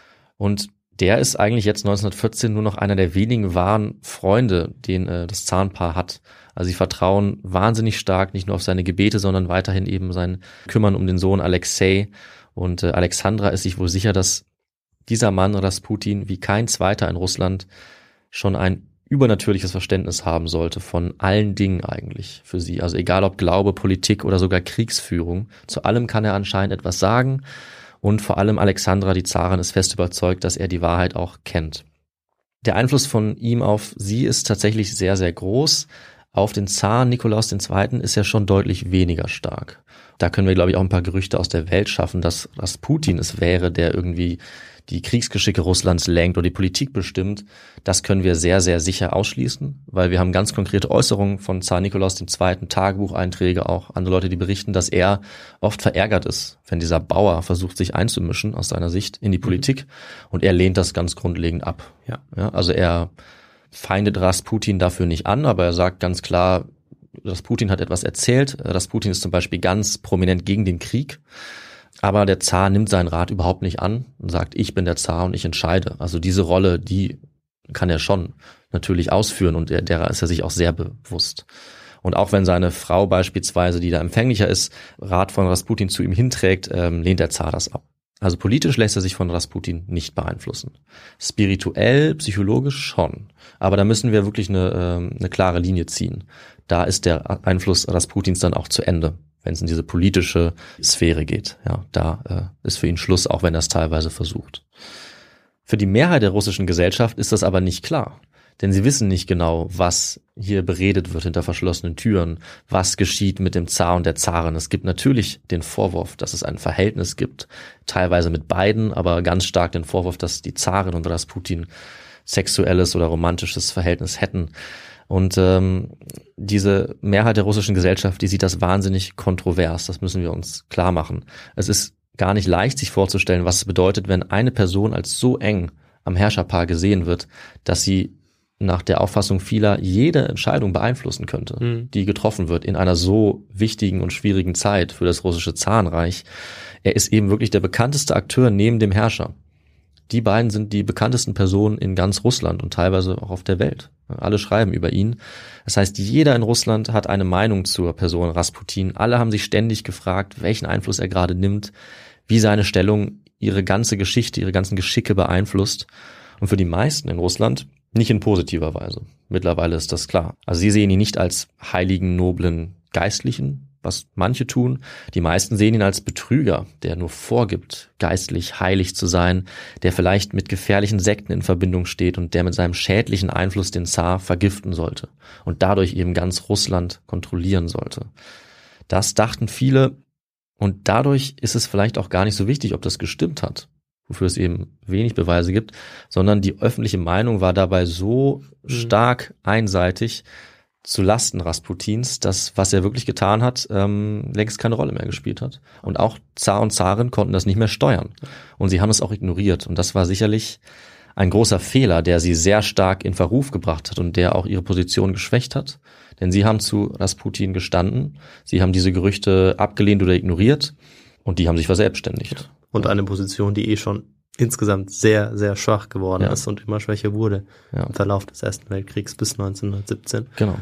S5: Und der ist eigentlich jetzt neunzehnhundertvierzehn nur noch einer der wenigen wahren Freunde, den äh, das Zarenpaar hat. Also sie vertrauen wahnsinnig stark nicht nur auf seine Gebete, sondern weiterhin eben sein Kümmern um den Sohn Alexei. Und äh, Alexandra ist sich wohl sicher, dass dieser Mann Rasputin wie kein zweiter in Russland schon ein übernatürliches Verständnis haben sollte von allen Dingen eigentlich für sie. Also egal ob Glaube, Politik oder sogar Kriegsführung. Zu allem kann er anscheinend etwas sagen. Und vor allem Alexandra, die Zarin, ist fest überzeugt, dass er die Wahrheit auch kennt. Der Einfluss von ihm auf sie ist tatsächlich sehr, sehr groß. Auf den Zar Nikolaus der Zweite ist er schon deutlich weniger stark. Da können wir, glaube ich, auch ein paar Gerüchte aus der Welt schaffen, dass Rasputin es wäre, der irgendwie die Kriegsgeschicke Russlands lenkt oder die Politik bestimmt. Das können wir sehr, sehr sicher ausschließen, weil wir haben ganz konkrete Äußerungen von Zar Nikolaus der Zweite, Tagebucheinträge, auch andere Leute, die berichten, dass er oft verärgert ist, wenn dieser Bauer versucht, sich einzumischen aus seiner Sicht in die Politik, mhm. und er lehnt das ganz grundlegend ab.
S4: Ja.
S5: Ja, also er feindet Rasputin dafür nicht an, aber er sagt ganz klar, Rasputin hat etwas erzählt. Rasputin ist zum Beispiel ganz prominent gegen den Krieg. Aber der Zar nimmt seinen Rat überhaupt nicht an und sagt, ich bin der Zar und ich entscheide. Also diese Rolle, die kann er schon natürlich ausführen und der, derer ist er sich auch sehr bewusst. Und auch wenn seine Frau beispielsweise, die da empfänglicher ist, Rat von Rasputin zu ihm hinträgt, ähm, lehnt der Zar das ab. Also politisch lässt er sich von Rasputin nicht beeinflussen. Spirituell, psychologisch schon. Aber da müssen wir wirklich eine, ähm, eine klare Linie ziehen. Da ist der Einfluss Rasputins dann auch zu Ende, wenn es in diese politische Sphäre geht. Ja, da äh, ist für ihn Schluss, auch wenn er es teilweise versucht. Für die Mehrheit der russischen Gesellschaft ist das aber nicht klar. Denn sie wissen nicht genau, was hier beredet wird hinter verschlossenen Türen, was geschieht mit dem Zar und der Zarin. Es gibt natürlich den Vorwurf, dass es ein Verhältnis gibt, teilweise mit beiden, aber ganz stark den Vorwurf, dass die Zarin und Rasputin sexuelles oder romantisches Verhältnis hätten. Und ähm, diese Mehrheit der russischen Gesellschaft, die sieht das wahnsinnig kontrovers, das müssen wir uns klar machen. Es ist gar nicht leicht, sich vorzustellen, was es bedeutet, wenn eine Person als so eng am Herrscherpaar gesehen wird, dass sie nach der Auffassung vieler jede Entscheidung beeinflussen könnte, mhm. die getroffen wird in einer so wichtigen und schwierigen Zeit für das russische Zarenreich. Er ist eben wirklich der bekannteste Akteur neben dem Herrscher. Die beiden sind die bekanntesten Personen in ganz Russland und teilweise auch auf der Welt. Alle schreiben über ihn. Das heißt, jeder in Russland hat eine Meinung zur Person Rasputin. Alle haben sich ständig gefragt, welchen Einfluss er gerade nimmt, wie seine Stellung ihre ganze Geschichte, ihre ganzen Geschicke beeinflusst. Und für die meisten in Russland nicht in positiver Weise. Mittlerweile ist das klar. Also sie sehen ihn nicht als heiligen, noblen Geistlichen, was manche tun. Die meisten sehen ihn als Betrüger, der nur vorgibt, geistlich heilig zu sein, der vielleicht mit gefährlichen Sekten in Verbindung steht und der mit seinem schädlichen Einfluss den Zar vergiften sollte und dadurch eben ganz Russland kontrollieren sollte. Das dachten viele und dadurch ist es vielleicht auch gar nicht so wichtig, ob das gestimmt hat, wofür es eben wenig Beweise gibt, sondern die öffentliche Meinung war dabei so mhm. stark einseitig zu Lasten Rasputins, dass was er wirklich getan hat, ähm, längst keine Rolle mehr gespielt hat. Und auch Zar und Zarin konnten das nicht mehr steuern. Und sie haben es auch ignoriert. Und das war sicherlich ein großer Fehler, der sie sehr stark in Verruf gebracht hat und der auch ihre Position geschwächt hat. Denn sie haben zu Rasputin gestanden, sie haben diese Gerüchte abgelehnt oder ignoriert und die haben sich verselbstständigt.
S4: Und eine Position, die eh schon insgesamt sehr, sehr schwach geworden ja. ist und immer schwächer wurde ja. im Verlauf des Ersten Weltkriegs bis neunzehnhundertsiebzehn.
S5: Genau.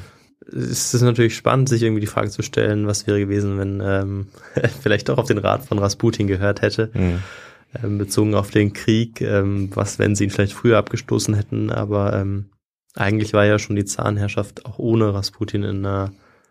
S4: es ist natürlich spannend, sich irgendwie die Frage zu stellen, was wäre gewesen, wenn ähm, vielleicht doch auf den Rat von Rasputin gehört hätte, mhm. ähm, bezogen auf den Krieg, ähm, was, wenn sie ihn vielleicht früher abgestoßen hätten, aber ähm, eigentlich war ja schon die Zarenherrschaft auch ohne Rasputin in einer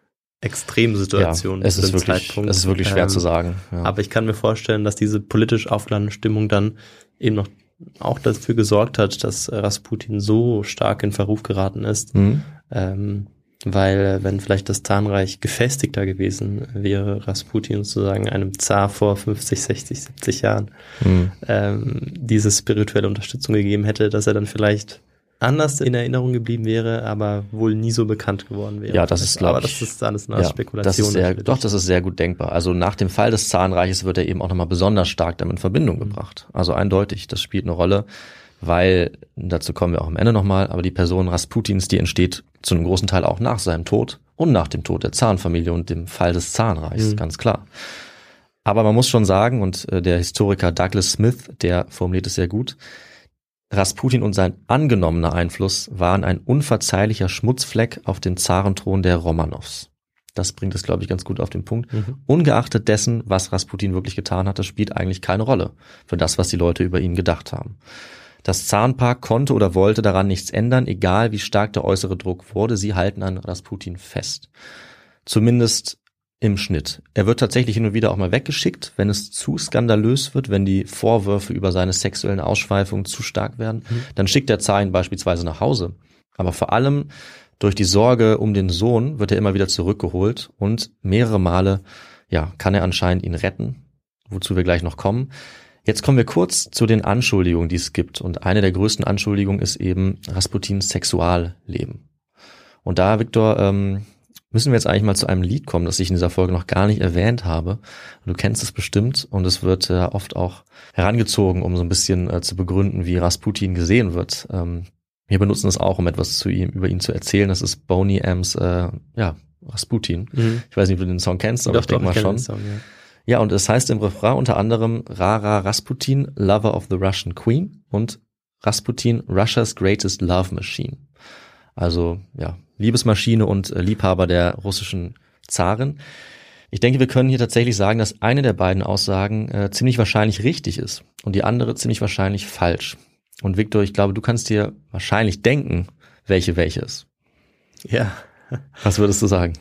S4: Extremsituation.
S5: Ja, es ist wirklich, Zeitpunkt. Es ist wirklich schwer ähm, zu sagen. Ja.
S4: Aber ich kann mir vorstellen, dass diese politisch aufgeladene Stimmung dann eben noch auch dafür gesorgt hat, dass Rasputin so stark in Verruf geraten ist, mhm. ähm, weil wenn vielleicht das Zarenreich gefestigter gewesen wäre, Rasputin sozusagen einem Zar vor fünfzig, sechzig, siebzig Jahren mhm. ähm, diese spirituelle Unterstützung gegeben hätte, dass er dann vielleicht anders in Erinnerung geblieben wäre, aber wohl nie so bekannt geworden wäre.
S5: Ja, das ist, glaube ich.
S4: Aber das ist alles eine
S5: ja,
S4: Spekulation.
S5: Das ist sehr, doch, das ist sehr gut denkbar. Also nach dem Fall des Zarenreiches wird er eben auch nochmal besonders stark damit in Verbindung gebracht. Also eindeutig, das spielt eine Rolle, weil, dazu kommen wir auch am Ende nochmal, aber die Person Rasputins, die entsteht zu einem großen Teil auch nach seinem Tod und nach dem Tod der Zarenfamilie und dem Fall des Zarenreichs, mhm. ganz klar. Aber man muss schon sagen, und der Historiker Douglas Smith, der formuliert es sehr gut, Rasputin und sein angenommener Einfluss waren ein unverzeihlicher Schmutzfleck auf dem Zarenthron der Romanows. Das bringt es, glaube ich, ganz gut auf den Punkt. Mhm. Ungeachtet dessen, was Rasputin wirklich getan hatte, spielt eigentlich keine Rolle für das, was die Leute über ihn gedacht haben. Das Zarenpaar konnte oder wollte daran nichts ändern, egal wie stark der äußere Druck wurde. Sie halten an Rasputin fest. Zumindest im Schnitt. Er wird tatsächlich hin und wieder auch mal weggeschickt, wenn es zu skandalös wird, wenn die Vorwürfe über seine sexuellen Ausschweifungen zu stark werden. Mhm. Dann schickt der Zar ihn beispielsweise nach Hause. Aber vor allem durch die Sorge um den Sohn wird er immer wieder zurückgeholt und mehrere Male, ja, kann er anscheinend ihn retten, wozu wir gleich noch kommen. Jetzt kommen wir kurz zu den Anschuldigungen, die es gibt. Und eine der größten Anschuldigungen ist eben Rasputins Sexualleben. Und da, Viktor, ähm, müssen wir jetzt eigentlich mal zu einem Lied kommen, das ich in dieser Folge noch gar nicht erwähnt habe. Du kennst es bestimmt und es wird äh, oft auch herangezogen, um so ein bisschen äh, zu begründen, wie Rasputin gesehen wird. Ähm, wir benutzen es auch, um etwas zu ihm, über ihn zu erzählen. Das ist Boney M's, äh, ja, Rasputin. Mhm. Ich weiß nicht, ob du den Song kennst, aber doch, ich denke mal schon. Song, ja. ja, und es heißt im Refrain unter anderem Rara Rasputin, Lover of the Russian Queen und Rasputin, Russia's Greatest Love Machine. Also, ja, Liebesmaschine und äh, Liebhaber der russischen Zarin. Ich denke, wir können hier tatsächlich sagen, dass eine der beiden Aussagen äh, ziemlich wahrscheinlich richtig ist und die andere ziemlich wahrscheinlich falsch. Und Viktor, ich glaube, du kannst dir wahrscheinlich denken, welche welche ist.
S4: Ja.
S5: Was würdest du sagen?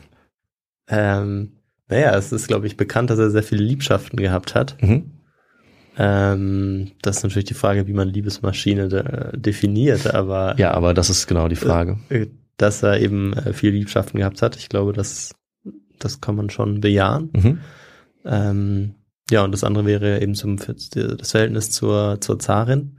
S4: Ähm, naja, es ist, glaube ich, bekannt, dass er sehr viele Liebschaften gehabt hat. Mhm. Ähm, das ist natürlich die Frage, wie man Liebesmaschine de- definiert, aber...
S5: Ja, aber das ist genau die Frage.
S4: Äh, dass er eben äh, viele Liebschaften gehabt hat. Ich glaube, das, das kann man schon bejahen. Mhm. Ähm, ja, und das andere wäre eben zum, das Verhältnis zur, zur Zarin.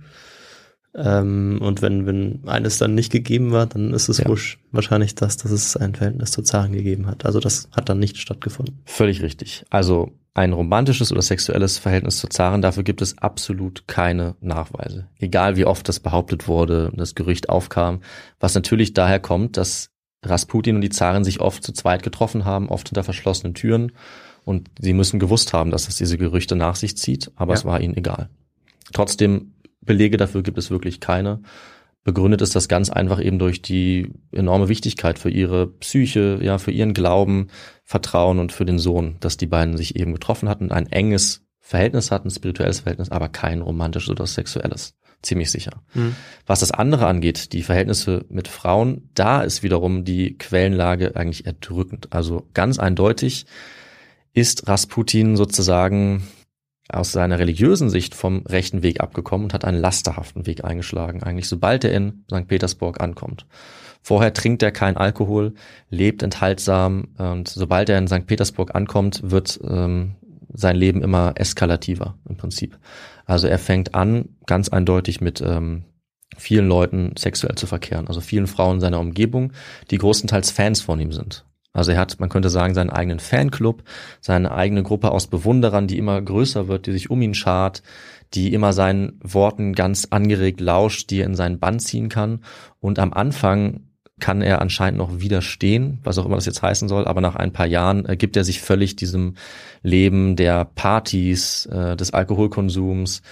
S4: Ähm, und wenn, wenn eines dann nicht gegeben war, dann ist es ja. wahrscheinlich das, dass es ein Verhältnis zur Zarin gegeben hat. Also das hat dann nicht stattgefunden.
S5: Völlig richtig. Also ein romantisches oder sexuelles Verhältnis zur Zarin, dafür gibt es absolut keine Nachweise. Egal wie oft das behauptet wurde, das Gerücht aufkam, was natürlich daher kommt, dass Rasputin und die Zarin sich oft zu zweit getroffen haben, oft hinter verschlossenen Türen und sie müssen gewusst haben, dass es diese Gerüchte nach sich zieht, aber ja. es war ihnen egal. Trotzdem, Belege dafür gibt es wirklich keine. Begründet ist das ganz einfach eben durch die enorme Wichtigkeit für ihre Psyche, ja, für ihren Glauben, Vertrauen und für den Sohn, dass die beiden sich eben getroffen hatten, ein enges Verhältnis hatten, spirituelles Verhältnis, aber kein romantisches oder sexuelles. Ziemlich sicher. Mhm. Was das andere angeht, die Verhältnisse mit Frauen, da ist wiederum die Quellenlage eigentlich erdrückend. Also ganz eindeutig ist Rasputin sozusagen aus seiner religiösen Sicht vom rechten Weg abgekommen und hat einen lasterhaften Weg eingeschlagen, eigentlich sobald er in Sankt Petersburg ankommt. Vorher trinkt er kein Alkohol, lebt enthaltsam und sobald er in Sankt Petersburg ankommt, wird ähm, sein Leben immer eskalativer im Prinzip. Also er fängt an, ganz eindeutig mit ähm, vielen Leuten sexuell zu verkehren, also vielen Frauen in seiner Umgebung, die großenteils Fans von ihm sind. Also er hat, man könnte sagen, seinen eigenen Fanclub, seine eigene Gruppe aus Bewunderern, die immer größer wird, die sich um ihn schart, die immer seinen Worten ganz angeregt lauscht, die er in seinen Bann ziehen kann. Und am Anfang kann er anscheinend noch widerstehen, was auch immer das jetzt heißen soll, aber nach ein paar Jahren äh, gibt er sich völlig diesem Leben der Partys, äh, des Alkoholkonsums,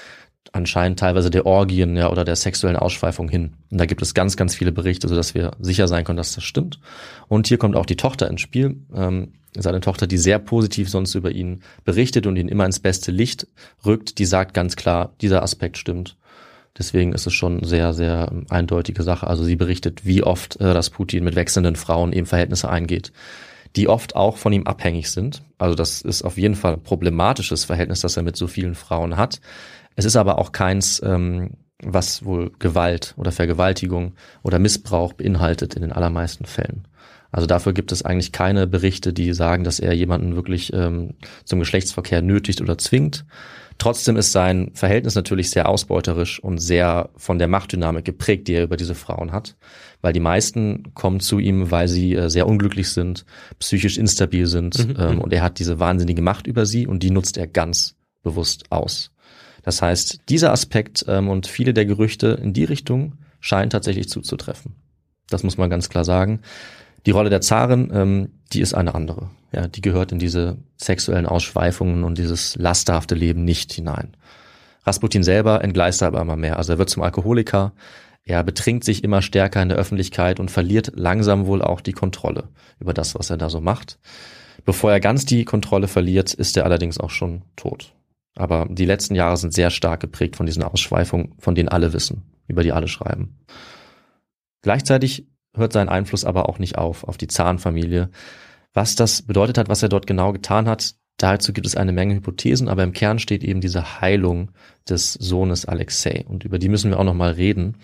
S5: anscheinend teilweise der Orgien, ja, oder der sexuellen Ausschweifung hin. Und da gibt es ganz, ganz viele Berichte, sodass wir sicher sein können, dass das stimmt. Und hier kommt auch die Tochter ins Spiel. Ähm, seine Tochter, die sehr positiv sonst über ihn berichtet und ihn immer ins beste Licht rückt, die sagt ganz klar, dieser Aspekt stimmt. Deswegen ist es schon sehr, sehr eindeutige Sache. Also sie berichtet, wie oft äh, Rasputin mit wechselnden Frauen eben Verhältnisse eingeht, die oft auch von ihm abhängig sind. Also das ist auf jeden Fall ein problematisches Verhältnis, das er mit so vielen Frauen hat. Es ist aber auch keins, ähm, was wohl Gewalt oder Vergewaltigung oder Missbrauch beinhaltet in den allermeisten Fällen. Also dafür gibt es eigentlich keine Berichte, die sagen, dass er jemanden wirklich ähm, zum Geschlechtsverkehr nötigt oder zwingt. Trotzdem ist sein Verhältnis natürlich sehr ausbeuterisch und sehr von der Machtdynamik geprägt, die er über diese Frauen hat. Weil die meisten kommen zu ihm, weil sie äh, sehr unglücklich sind, psychisch instabil sind mhm. ähm, und er hat diese wahnsinnige Macht über sie und die nutzt er ganz bewusst aus. Das heißt, dieser Aspekt ähm, und viele der Gerüchte in die Richtung scheinen tatsächlich zuzutreffen. Das muss man ganz klar sagen. Die Rolle der Zarin, ähm, die ist eine andere. Ja, die gehört in diese sexuellen Ausschweifungen und dieses lasterhafte Leben nicht hinein. Rasputin selber entgleist aber immer mehr. Also er wird zum Alkoholiker, er betrinkt sich immer stärker in der Öffentlichkeit und verliert langsam wohl auch die Kontrolle über das, was er da so macht. Bevor er ganz die Kontrolle verliert, ist er allerdings auch schon tot. Aber die letzten Jahre sind sehr stark geprägt von diesen Ausschweifungen, von denen alle wissen, über die alle schreiben. Gleichzeitig hört sein Einfluss aber auch nicht auf, auf die Zarenfamilie. Was das bedeutet hat, was er dort genau getan hat, dazu gibt es eine Menge Hypothesen, aber im Kern steht eben diese Heilung des Sohnes Alexei. Und über die müssen wir auch nochmal reden.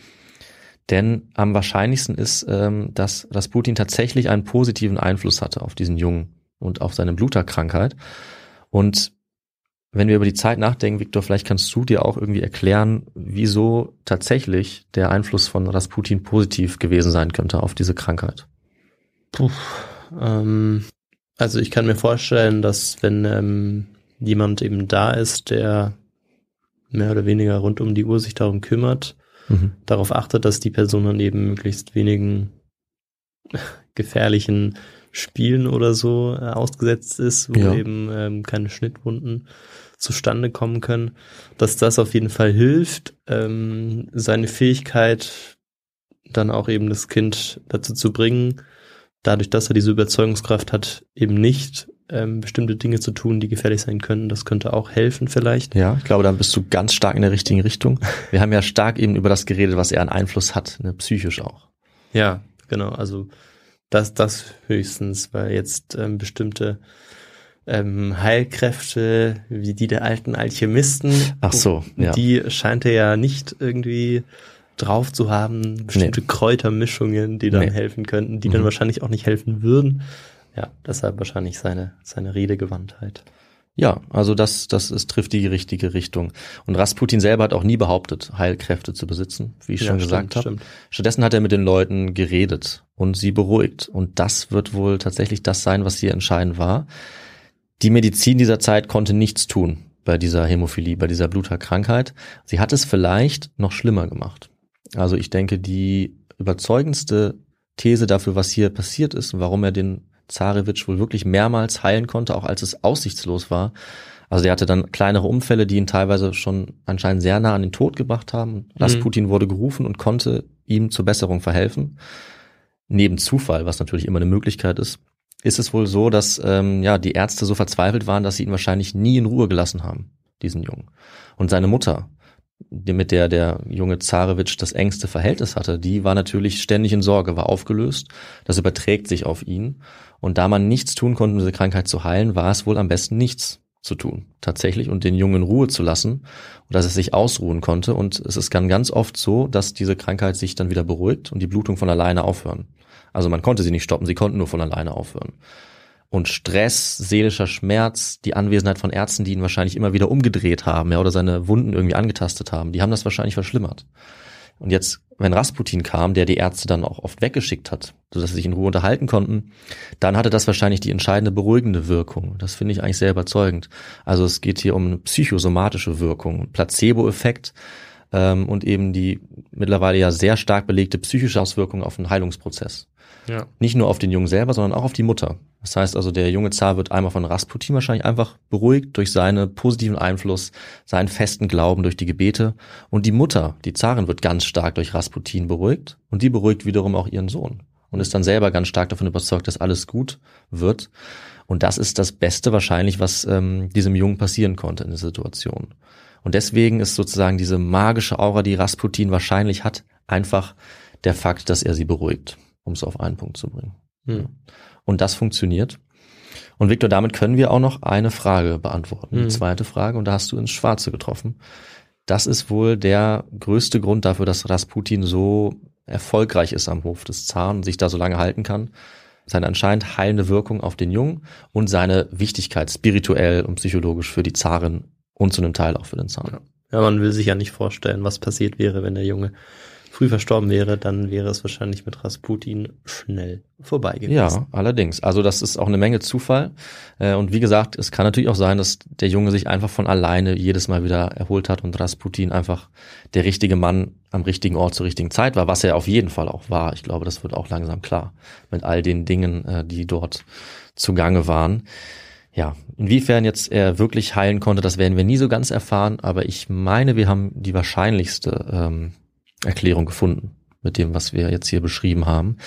S5: Denn am wahrscheinlichsten ist, ähm, dass Rasputin tatsächlich einen positiven Einfluss hatte auf diesen Jungen und auf seine Bluterkrankheit. Und wenn wir über die Zeit nachdenken, Viktor, vielleicht kannst du dir auch irgendwie erklären, wieso tatsächlich der Einfluss von Rasputin positiv gewesen sein könnte auf diese Krankheit.
S4: Puh, ähm, also ich kann mir vorstellen, dass wenn ähm, jemand eben da ist, der mehr oder weniger rund um die Uhr sich darum kümmert, mhm. darauf achtet, dass die Person dann eben möglichst wenigen gefährlichen Spielen oder so äh, ausgesetzt ist, wo ja. eben ähm, keine Schnittwunden zustande kommen können, dass das auf jeden Fall hilft, ähm, seine Fähigkeit dann auch eben das Kind dazu zu bringen, dadurch, dass er diese Überzeugungskraft hat, eben nicht ähm, bestimmte Dinge zu tun, die gefährlich sein können. Das könnte auch helfen vielleicht.
S5: Ja, ich glaube, dann bist du ganz stark in der richtigen Richtung. Wir haben ja stark eben über das geredet, was er an Einfluss hat, ne, psychisch auch.
S4: Ja, genau, also Das, das höchstens, weil jetzt ähm, bestimmte ähm, Heilkräfte, wie die der alten Alchemisten,
S5: ach so, ja.
S4: die scheint er ja nicht irgendwie drauf zu haben, bestimmte nee. Kräutermischungen, die dann nee. helfen könnten, die mhm. dann wahrscheinlich auch nicht helfen würden. Ja, deshalb wahrscheinlich seine seine Redegewandtheit.
S5: Ja, also das, das ist, trifft die richtige Richtung. Und Rasputin selber hat auch nie behauptet, Heilkräfte zu besitzen, wie ich ja, schon gesagt habe. Stattdessen hat er mit den Leuten geredet und sie beruhigt. Und das wird wohl tatsächlich das sein, was hier entscheidend war. Die Medizin dieser Zeit konnte nichts tun bei dieser Hämophilie, bei dieser Bluterkrankheit. Sie hat es vielleicht noch schlimmer gemacht. Also ich denke, die überzeugendste These dafür, was hier passiert ist und warum er den Zarewitsch wohl wirklich mehrmals heilen konnte, auch als es aussichtslos war. Also der hatte dann kleinere Unfälle, die ihn teilweise schon anscheinend sehr nah an den Tod gebracht haben. Mhm. Rasputin wurde gerufen und konnte ihm zur Besserung verhelfen. Neben Zufall, was natürlich immer eine Möglichkeit ist, ist es wohl so, dass ähm, ja die Ärzte so verzweifelt waren, dass sie ihn wahrscheinlich nie in Ruhe gelassen haben, diesen Jungen. Und seine Mutter, die, mit der der junge Zarewitsch das engste Verhältnis hatte, die war natürlich ständig in Sorge, war aufgelöst. Das überträgt sich auf ihn. Und da man nichts tun konnte, um diese Krankheit zu heilen, war es wohl am besten, nichts zu tun, tatsächlich, und den Jungen in Ruhe zu lassen und dass er sich ausruhen konnte. Und es ist dann ganz oft so, dass diese Krankheit sich dann wieder beruhigt und die Blutung von alleine aufhören. Also man konnte sie nicht stoppen, sie konnten nur von alleine aufhören. Und Stress, seelischer Schmerz, die Anwesenheit von Ärzten, die ihn wahrscheinlich immer wieder umgedreht haben, ja, oder seine Wunden irgendwie angetastet haben, die haben das wahrscheinlich verschlimmert. Und jetzt, wenn Rasputin kam, der die Ärzte dann auch oft weggeschickt hat, sodass sie sich in Ruhe unterhalten konnten, dann hatte das wahrscheinlich die entscheidende beruhigende Wirkung. Das finde ich eigentlich sehr überzeugend. Also es geht hier um eine psychosomatische Wirkung, Placebo-Effekt ähm, und eben die mittlerweile ja sehr stark belegte psychische Auswirkung auf den Heilungsprozess.
S4: Ja.
S5: Nicht nur auf den Jungen selber, sondern auch auf die Mutter. Das heißt also, der junge Zar wird einmal von Rasputin wahrscheinlich einfach beruhigt durch seinen positiven Einfluss, seinen festen Glauben durch die Gebete. Und die Mutter, die Zarin, wird ganz stark durch Rasputin beruhigt. Und die beruhigt wiederum auch ihren Sohn. Und ist dann selber ganz stark davon überzeugt, dass alles gut wird. Und das ist das Beste wahrscheinlich, was ähm, diesem Jungen passieren konnte in der Situation. Und deswegen ist sozusagen diese magische Aura, die Rasputin wahrscheinlich hat, einfach der Fakt, dass er sie beruhigt, um es auf einen Punkt zu bringen.
S4: Hm.
S5: Und das funktioniert. Und Viktor, damit können wir auch noch eine Frage beantworten.
S4: Hm.
S5: Die zweite Frage, und da hast du ins Schwarze getroffen. Das ist wohl der größte Grund dafür, dass Rasputin so erfolgreich ist am Hof des Zaren und sich da so lange halten kann. Seine anscheinend heilende Wirkung auf den Jungen und seine Wichtigkeit spirituell und psychologisch für die Zarin und zu einem Teil auch für den Zaren.
S4: Ja. Ja, man will sich ja nicht vorstellen, was passiert wäre, wenn der Junge früh verstorben wäre, dann wäre es wahrscheinlich mit Rasputin schnell vorbei gewesen.
S5: Ja, allerdings. Also das ist auch eine Menge Zufall. Und wie gesagt, es kann natürlich auch sein, dass der Junge sich einfach von alleine jedes Mal wieder erholt hat und Rasputin einfach der richtige Mann am richtigen Ort zur richtigen Zeit war, was er auf jeden Fall auch war. Ich glaube, das wird auch langsam klar mit all den Dingen, die dort zugange waren. Ja, inwiefern jetzt er wirklich heilen konnte, das werden wir nie so ganz erfahren, aber ich meine, wir haben die wahrscheinlichste ähm, Erklärung gefunden mit dem, was wir jetzt hier beschrieben haben.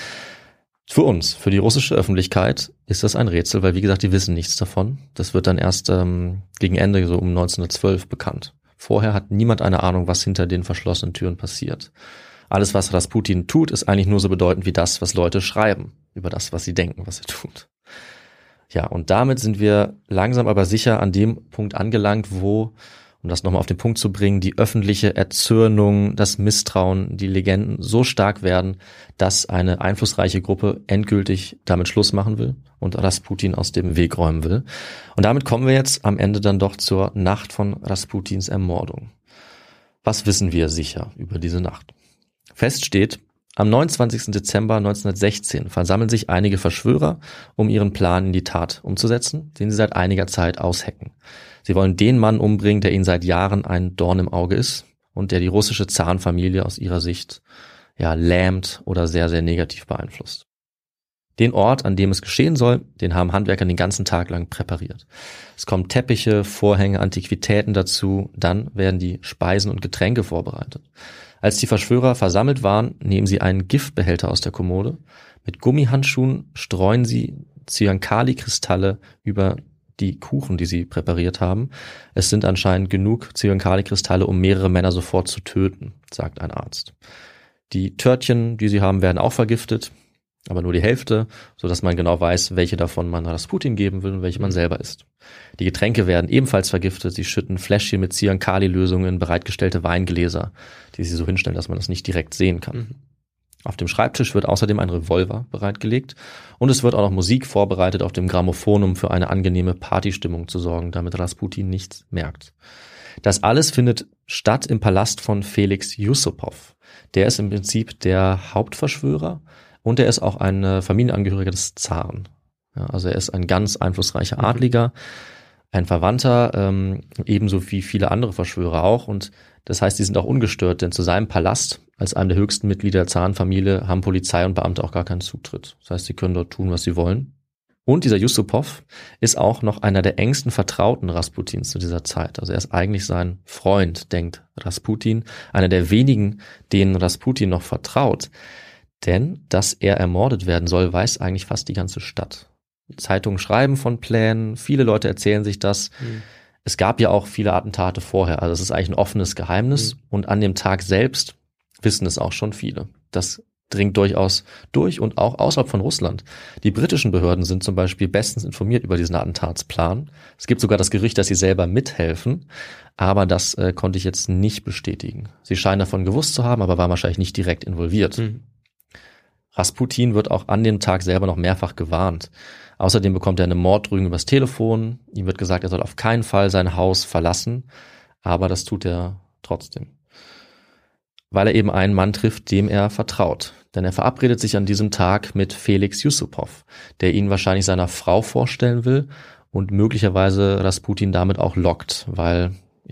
S5: Für uns, für die russische Öffentlichkeit ist das ein Rätsel, weil wie gesagt, die wissen nichts davon. Das wird dann erst ähm, gegen Ende, so um neunzehnhundertzwölf bekannt. Vorher hat niemand eine Ahnung, was hinter den verschlossenen Türen passiert. Alles, was Rasputin tut, ist eigentlich nur so bedeutend wie das, was Leute schreiben, über das, was sie denken, was er tut. Ja, und damit sind wir langsam aber sicher an dem Punkt angelangt, wo, um das nochmal auf den Punkt zu bringen, die öffentliche Erzürnung, das Misstrauen, die Legenden so stark werden, dass eine einflussreiche Gruppe endgültig damit Schluss machen will und Rasputin aus dem Weg räumen will. Und damit kommen wir jetzt am Ende dann doch zur Nacht von Rasputins Ermordung. Was wissen wir sicher über diese Nacht? Fest steht, am neunundzwanzigsten Dezember neunzehnhundertsechzehn versammeln sich einige Verschwörer, um ihren Plan in die Tat umzusetzen, den sie seit einiger Zeit aushecken. Sie wollen den Mann umbringen, der ihnen seit Jahren ein Dorn im Auge ist und der die russische Zarenfamilie aus ihrer Sicht ja lähmt oder sehr, sehr negativ beeinflusst. Den Ort, an dem es geschehen soll, den haben Handwerker den ganzen Tag lang präpariert. Es kommen Teppiche, Vorhänge, Antiquitäten dazu, dann werden die Speisen und Getränke vorbereitet. Als die Verschwörer versammelt waren, nehmen sie einen Giftbehälter aus der Kommode. Mit Gummihandschuhen streuen sie Zyankali-Kristalle über die Kuchen, die sie präpariert haben. Es sind anscheinend genug Zyankali-Kristalle, um mehrere Männer sofort zu töten, sagt ein Arzt. Die Törtchen, die sie haben, werden auch vergiftet, aber nur die Hälfte, sodass man genau weiß, welche davon man Rasputin geben will und welche man selber isst. Die Getränke werden ebenfalls vergiftet. Sie schütten Fläschchen mit Zyankali-Lösungen in bereitgestellte Weingläser, die sie so hinstellen, dass man das nicht direkt sehen kann. Mhm. Auf dem Schreibtisch wird außerdem ein Revolver bereitgelegt und es wird auch noch Musik vorbereitet auf dem Grammophon, um für eine angenehme Partystimmung zu sorgen, damit Rasputin nichts merkt. Das alles findet statt im Palast von Felix Yusupov. Der ist im Prinzip der Hauptverschwörer und er ist auch ein Familienangehöriger des Zaren. Ja, also er ist ein ganz einflussreicher Adliger, ein Verwandter, ähm, ebenso wie viele andere Verschwörer auch. Und das heißt, die sind auch ungestört, denn zu seinem Palast, als einem der höchsten Mitglieder der Zarenfamilie, haben Polizei und Beamte auch gar keinen Zutritt. Das heißt, sie können dort tun, was sie wollen. Und dieser Yusupov ist auch noch einer der engsten Vertrauten Rasputins zu dieser Zeit. Also er ist eigentlich sein Freund, denkt Rasputin, einer der wenigen, denen Rasputin noch vertraut. Denn, dass er ermordet werden soll, weiß eigentlich fast die ganze Stadt. Zeitungen schreiben von Plänen, viele Leute erzählen sich das. Mhm. Es gab ja auch viele Attentate vorher, also es ist eigentlich ein offenes Geheimnis. Mhm. Und an dem Tag selbst wissen es auch schon viele. Das dringt durchaus durch und auch außerhalb von Russland. Die britischen Behörden sind zum Beispiel bestens informiert über diesen Attentatsplan. Es gibt sogar das Gerücht, dass sie selber mithelfen, aber das äh, konnte ich jetzt nicht bestätigen. Sie scheinen davon gewusst zu haben, aber waren wahrscheinlich nicht direkt involviert. Mhm. Rasputin wird auch an dem Tag selber noch mehrfach gewarnt. Außerdem bekommt er eine Morddrohung übers Telefon. Ihm wird gesagt, er soll auf keinen Fall sein Haus verlassen, aber das tut er trotzdem. Weil er eben einen Mann trifft, dem er vertraut. Denn er verabredet sich an diesem Tag mit Felix Yusupov, der ihn wahrscheinlich seiner Frau vorstellen will und möglicherweise Rasputin damit auch lockt, weil ja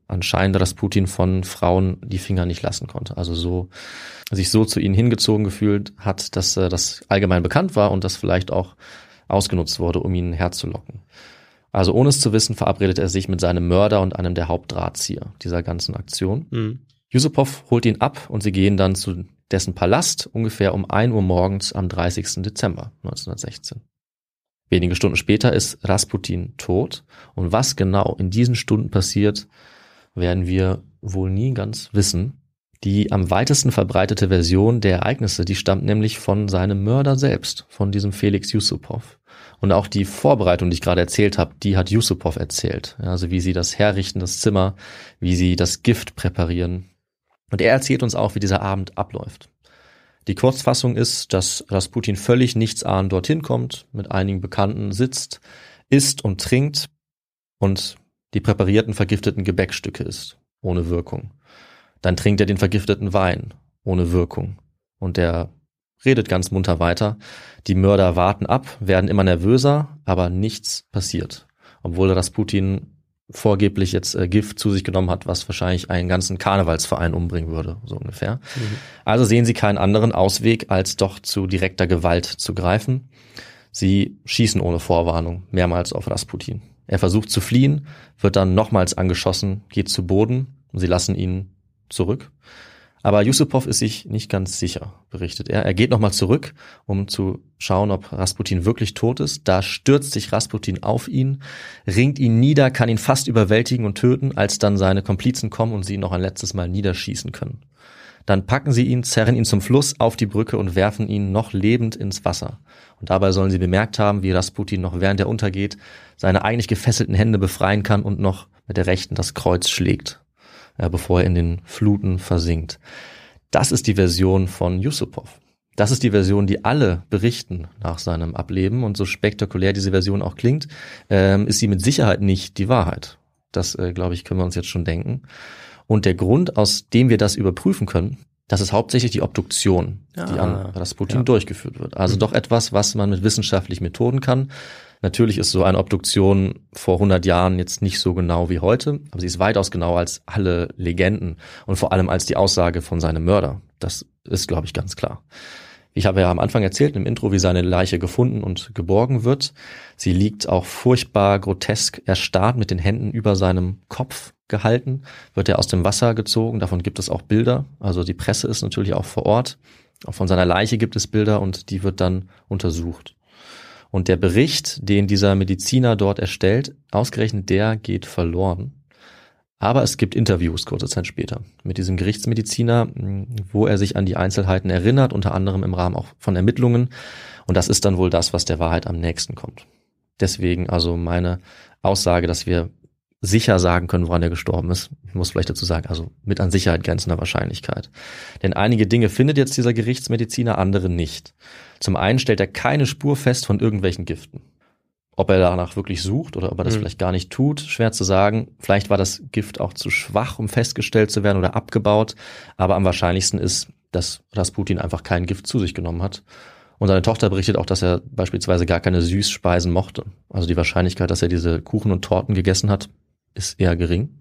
S5: anscheinend Rasputin von Frauen die Finger nicht lassen konnte. Also so sich so zu ihnen hingezogen gefühlt hat, dass äh, das allgemein bekannt war und das vielleicht auch ausgenutzt wurde, um ihn herzulocken. Also ohne es zu wissen, verabredet er sich mit seinem Mörder und einem der Hauptdrahtzieher dieser ganzen Aktion. Mhm. Yusupov holt ihn ab und sie gehen dann zu dessen Palast ungefähr um ein Uhr morgens am dreißigsten Dezember neunzehnhundertsechzehn. Wenige Stunden später ist Rasputin tot und was genau in diesen Stunden passiert, werden wir wohl nie ganz wissen. Die am weitesten verbreitete Version der Ereignisse, die stammt nämlich von seinem Mörder selbst, von diesem Felix Yusupov. Und auch die Vorbereitung, die ich gerade erzählt habe, die hat Yusupov erzählt. Also wie sie das herrichten, das Zimmer, wie sie das Gift präparieren. Und er erzählt uns auch, wie dieser Abend abläuft. Die Kurzfassung ist, dass Rasputin völlig nichtsahnend dorthin kommt, mit einigen Bekannten sitzt, isst und trinkt und die präparierten vergifteten Gebäckstücke isst, ohne Wirkung. Dann trinkt er den vergifteten Wein, ohne Wirkung. Und er redet ganz munter weiter. Die Mörder warten ab, werden immer nervöser, aber nichts passiert. Obwohl Rasputin vorgeblich jetzt äh, Gift zu sich genommen hat, was wahrscheinlich einen ganzen Karnevalsverein umbringen würde, so ungefähr. Mhm. Also sehen sie keinen anderen Ausweg, als doch zu direkter Gewalt zu greifen. Sie schießen ohne Vorwarnung mehrmals auf Rasputin. Er versucht zu fliehen, wird dann nochmals angeschossen, geht zu Boden und sie lassen ihn zurück. Aber Yusupov ist sich nicht ganz sicher, berichtet er. Er geht nochmal zurück, um zu schauen, ob Rasputin wirklich tot ist. Da stürzt sich Rasputin auf ihn, ringt ihn nieder, kann ihn fast überwältigen und töten, als dann seine Komplizen kommen und sie ihn noch ein letztes Mal niederschießen können. Dann packen sie ihn, zerren ihn zum Fluss auf die Brücke und werfen ihn noch lebend ins Wasser. Und dabei sollen sie bemerkt haben, wie Rasputin noch während er untergeht, seine eigentlich gefesselten Hände befreien kann und noch mit der rechten das Kreuz schlägt, bevor er in den Fluten versinkt. Das ist die Version von Yusupov. Das ist die Version, die alle berichten nach seinem Ableben. Und so spektakulär diese Version auch klingt, ähm, ist sie mit Sicherheit nicht die Wahrheit. Das, äh, glaube ich, können wir uns jetzt schon denken. Und der Grund, aus dem wir das überprüfen können, das ist hauptsächlich die Obduktion, ah, die an Rasputin ja. durchgeführt wird. Also mhm. doch etwas, was man mit wissenschaftlichen Methoden kann. Natürlich ist so eine Obduktion vor hundert Jahren jetzt nicht so genau wie heute, aber sie ist weitaus genauer als alle Legenden und vor allem als die Aussage von seinem Mörder. Das ist, glaube ich, ganz klar. Ich habe ja am Anfang erzählt im Intro, wie seine Leiche gefunden und geborgen wird. Sie liegt auch furchtbar grotesk erstarrt mit den Händen über seinem Kopf gehalten, wird er aus dem Wasser gezogen. Davon gibt es auch Bilder. Also die Presse ist natürlich auch vor Ort. Auch von seiner Leiche gibt es Bilder und die wird dann untersucht. Und der Bericht, den dieser Mediziner dort erstellt, ausgerechnet der geht verloren. Aber es gibt Interviews kurze Zeit später mit diesem Gerichtsmediziner, wo er sich an die Einzelheiten erinnert, unter anderem im Rahmen auch von Ermittlungen. Und das ist dann wohl das, was der Wahrheit am nächsten kommt. Deswegen also meine Aussage, dass wir sicher sagen können, woran er gestorben ist. Ich muss vielleicht dazu sagen, also mit an Sicherheit grenzender Wahrscheinlichkeit. Denn einige Dinge findet jetzt dieser Gerichtsmediziner, andere nicht. Zum einen stellt er keine Spur fest von irgendwelchen Giften. Ob er danach wirklich sucht oder ob er das mhm. vielleicht gar nicht tut, schwer zu sagen. Vielleicht war das Gift auch zu schwach, um festgestellt zu werden oder abgebaut. Aber am wahrscheinlichsten ist, dass Rasputin einfach kein Gift zu sich genommen hat. Und seine Tochter berichtet auch, dass er beispielsweise gar keine Süßspeisen mochte. Also die Wahrscheinlichkeit, dass er diese Kuchen und Torten gegessen hat, ist eher gering.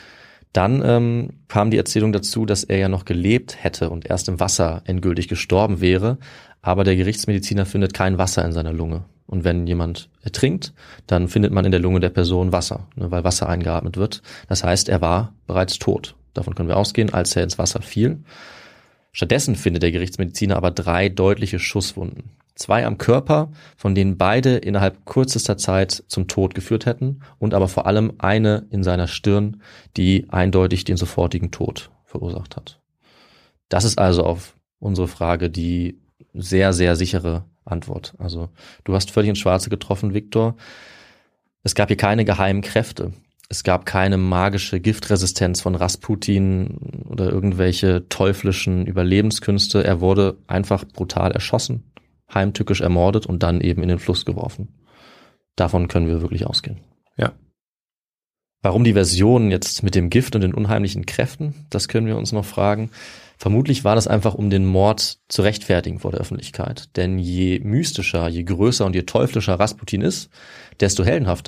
S5: Dann ähm, kam die Erzählung dazu, dass er ja noch gelebt hätte und erst im Wasser endgültig gestorben wäre. Aber der Gerichtsmediziner findet kein Wasser in seiner Lunge. Und wenn jemand ertrinkt, dann findet man in der Lunge der Person Wasser, ne, weil Wasser eingeatmet wird. Das heißt, er war bereits tot. Davon können wir ausgehen, als er ins Wasser fiel. Stattdessen findet der Gerichtsmediziner aber drei deutliche Schusswunden. Zwei am Körper, von denen beide innerhalb kürzester Zeit zum Tod geführt hätten, und aber vor allem eine in seiner Stirn, die eindeutig den sofortigen Tod verursacht hat. Das ist also auf unsere Frage die sehr, sehr sichere Antwort. Also du hast völlig ins Schwarze getroffen, Viktor. Es gab hier keine geheimen Kräfte. Es gab keine magische Giftresistenz von Rasputin oder irgendwelche teuflischen Überlebenskünste. Er wurde einfach brutal erschossen, heimtückisch ermordet und dann eben in den Fluss geworfen. Davon können wir wirklich ausgehen.
S4: Ja.
S5: Warum die Version jetzt mit dem Gift und den unheimlichen Kräften, das können wir uns noch fragen. Vermutlich war das einfach, um den Mord zu rechtfertigen vor der Öffentlichkeit. Denn je mystischer, je größer und je teuflischer Rasputin ist, desto heldenhafter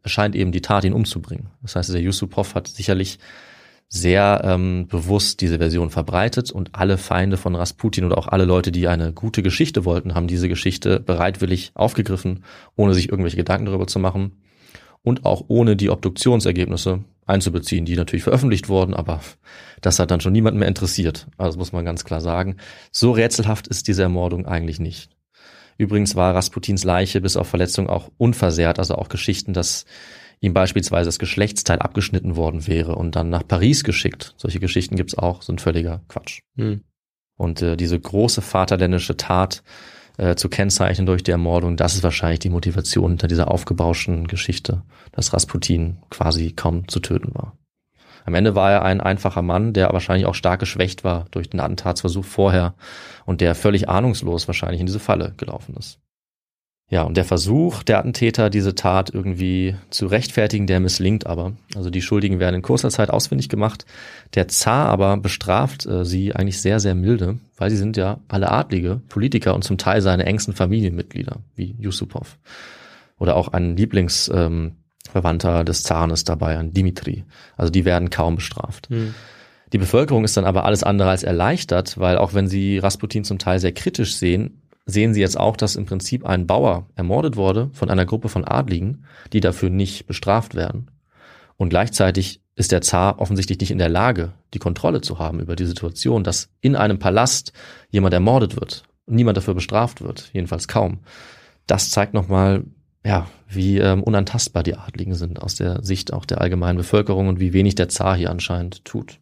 S5: erscheint eben die Tat, ihn umzubringen. Das heißt, der Yusupov hat sicherlich sehr ähm, bewusst diese Version verbreitet und alle Feinde von Rasputin oder auch alle Leute, die eine gute Geschichte wollten, haben diese Geschichte bereitwillig aufgegriffen, ohne sich irgendwelche Gedanken darüber zu machen und auch ohne die Obduktionsergebnisse einzubeziehen, die natürlich veröffentlicht wurden, aber das hat dann schon niemand mehr interessiert. Also das muss man ganz klar sagen. So rätselhaft ist diese Ermordung eigentlich nicht. Übrigens war Rasputins Leiche bis auf Verletzung auch unversehrt, also auch Geschichten, dass ihm beispielsweise das Geschlechtsteil abgeschnitten worden wäre und dann nach Paris geschickt. Solche Geschichten gibt's auch, sind völliger Quatsch. Hm. Und äh, diese große vaterländische Tat äh, zu kennzeichnen durch die Ermordung, das ist wahrscheinlich die Motivation hinter dieser aufgebauschten Geschichte, dass Rasputin quasi kaum zu töten war. Am Ende war er ein einfacher Mann, der wahrscheinlich auch stark geschwächt war durch den Attentatsversuch vorher und der völlig ahnungslos wahrscheinlich in diese Falle gelaufen ist. Ja, und der Versuch der Attentäter, diese Tat irgendwie zu rechtfertigen, der misslingt aber. Also die Schuldigen werden in kurzer Zeit ausfindig gemacht. Der Zar aber bestraft äh, sie eigentlich sehr, sehr milde, weil sie sind ja alle Adlige, Politiker und zum Teil seine engsten Familienmitglieder, wie Yusupov. Oder auch ein Lieblingsverwandter ähm, des Zaren ist dabei, ein Dimitri. Also die werden kaum bestraft. Hm. Die Bevölkerung ist dann aber alles andere als erleichtert, weil auch wenn sie Rasputin zum Teil sehr kritisch sehen, sehen sie jetzt auch, dass im Prinzip ein Bauer ermordet wurde von einer Gruppe von Adligen, die dafür nicht bestraft werden. Und gleichzeitig ist der Zar offensichtlich nicht in der Lage, die Kontrolle zu haben über die Situation, dass in einem Palast jemand ermordet wird und niemand dafür bestraft wird, jedenfalls kaum. Das zeigt nochmal, ja, wie ähm, unantastbar die Adligen sind aus der Sicht auch der allgemeinen Bevölkerung und wie wenig der Zar hier anscheinend tut.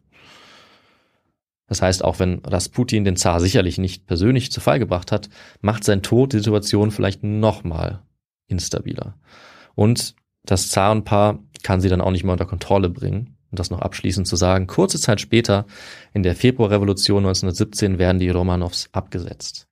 S5: Das heißt, auch wenn Rasputin den Zar sicherlich nicht persönlich zu Fall gebracht hat, macht sein Tod die Situation vielleicht noch mal instabiler. Und das Zarenpaar kann sie dann auch nicht mehr unter Kontrolle bringen. Und das noch abschließend zu sagen, kurze Zeit später, in der Februarrevolution neunzehnhundertsiebzehn, werden die Romanows abgesetzt.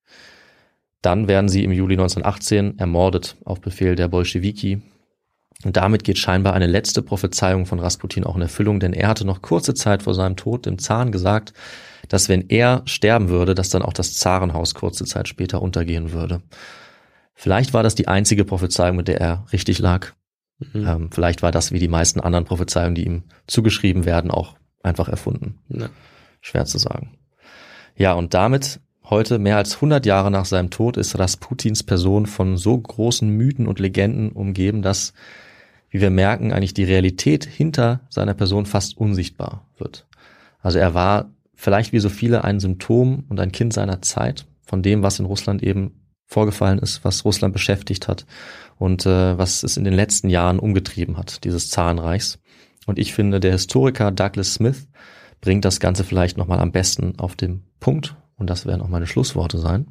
S5: Dann werden sie im Juli neunzehnhundertachtzehn ermordet auf Befehl der Bolschewiki. Und damit geht scheinbar eine letzte Prophezeiung von Rasputin auch in Erfüllung, denn er hatte noch kurze Zeit vor seinem Tod dem Zaren gesagt, dass wenn er sterben würde, dass dann auch das Zarenhaus kurze Zeit später untergehen würde. Vielleicht war das die einzige Prophezeiung, mit der er richtig lag. Mhm. Ähm, vielleicht war das wie die meisten anderen Prophezeiungen, die ihm zugeschrieben werden, auch einfach erfunden. Ja. Schwer zu sagen. Ja, und damit heute, mehr als hundert Jahre nach seinem Tod, ist Rasputins Person von so großen Mythen und Legenden umgeben, dass, wie wir merken, eigentlich die Realität hinter seiner Person fast unsichtbar wird. Also er war vielleicht wie so viele ein Symptom und ein Kind seiner Zeit, von dem, was in Russland eben vorgefallen ist, was Russland beschäftigt hat und äh, was es in den letzten Jahren umgetrieben hat, dieses Zarenreichs. Und ich finde, der Historiker Douglas Smith bringt das Ganze vielleicht nochmal am besten auf den Punkt. Und das werden auch meine Schlussworte sein.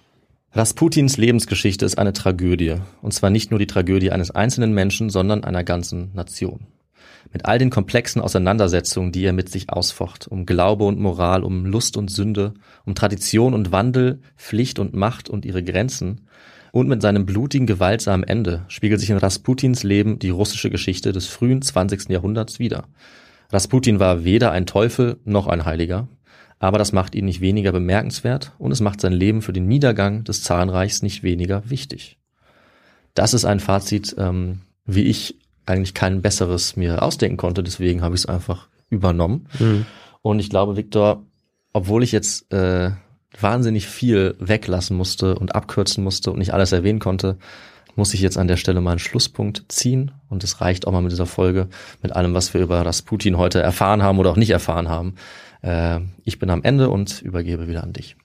S5: Rasputins Lebensgeschichte ist eine Tragödie. Und zwar nicht nur die Tragödie eines einzelnen Menschen, sondern einer ganzen Nation. Mit all den komplexen Auseinandersetzungen, die er mit sich ausfocht, um Glaube und Moral, um Lust und Sünde, um Tradition und Wandel, Pflicht und Macht und ihre Grenzen. Und mit seinem blutigen, gewaltsamen Ende spiegelt sich in Rasputins Leben die russische Geschichte des frühen zwanzigsten Jahrhunderts wider. Rasputin war weder ein Teufel noch ein Heiliger. Aber das macht ihn nicht weniger bemerkenswert und es macht sein Leben für den Niedergang des Zarenreichs nicht weniger wichtig. Das ist ein Fazit, ähm, wie ich eigentlich kein besseres mir ausdenken konnte, deswegen habe ich es einfach übernommen. Mhm. Und ich glaube, Viktor, obwohl ich jetzt äh, wahnsinnig viel weglassen musste und abkürzen musste und nicht alles erwähnen konnte, muss ich jetzt an der Stelle mal einen Schlusspunkt ziehen. Und es reicht auch mal mit dieser Folge, mit allem, was wir über Rasputin heute erfahren haben oder auch nicht erfahren haben. Äh, ich bin am Ende und übergebe wieder an dich.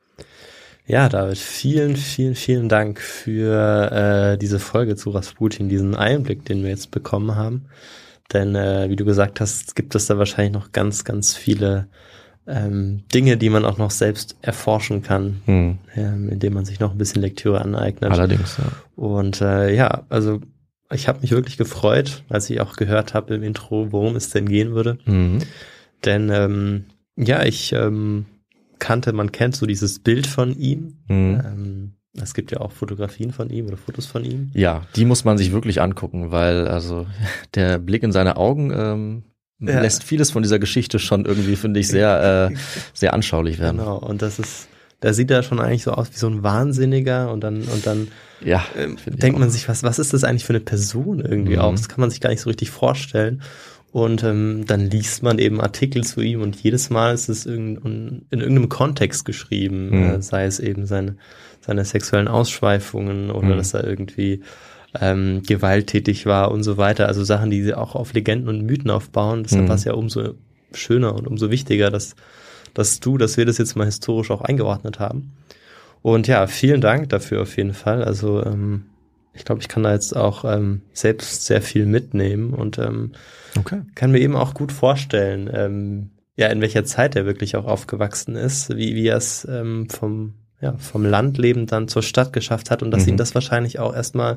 S4: Ja, David, vielen, vielen, vielen Dank für äh, diese Folge zu Rasputin, diesen Einblick, den wir jetzt bekommen haben. Denn äh, wie du gesagt hast, gibt es da wahrscheinlich noch ganz, ganz viele ähm, Dinge, die man auch noch selbst erforschen kann, hm. ähm, indem man sich noch ein bisschen Lektüre aneignet.
S5: Allerdings, ja.
S4: Und äh, ja, also ich habe mich wirklich gefreut, als ich auch gehört habe im Intro, worum es denn gehen würde. Mhm. Denn ähm, ja, ich ähm, kannte, man kennt so dieses Bild von ihm. Mhm. Ähm, es gibt ja auch Fotografien von ihm oder Fotos von ihm.
S5: Ja, die muss man sich wirklich angucken, weil also der Blick in seine Augen ähm, ja. lässt vieles von dieser Geschichte schon irgendwie, finde ich, sehr äh, sehr anschaulich werden.
S4: Genau, und das ist, da sieht er schon eigentlich so aus wie so ein Wahnsinniger und dann und dann
S5: ja,
S4: ähm, denkt man sich, was, was ist das eigentlich für eine Person irgendwie
S5: Mhm.
S4: auch? Das kann man sich gar nicht so richtig vorstellen. Und ähm, dann liest man eben Artikel zu ihm und jedes Mal ist es irgend, in irgendeinem Kontext geschrieben,
S5: Mhm.
S4: äh, sei es eben seine, seine sexuellen Ausschweifungen oder
S5: Mhm.
S4: dass er irgendwie ähm, gewalttätig war und so weiter. Also Sachen, die auch auf Legenden und Mythen aufbauen. Deshalb
S5: Mhm.
S4: war es ja umso schöner und umso wichtiger, dass, dass du, dass wir das jetzt mal historisch auch eingeordnet haben. Und ja, vielen Dank dafür auf jeden Fall. Also ähm, ich glaube, ich kann da jetzt auch ähm, selbst sehr viel mitnehmen und ähm,
S5: Okay.
S4: kann mir eben auch gut vorstellen, ähm, ja, in welcher Zeit er wirklich auch aufgewachsen ist, wie, wie er es ähm, vom, ja, vom Landleben dann zur Stadt geschafft hat und dass
S5: Mhm.
S4: ihn das wahrscheinlich auch erstmal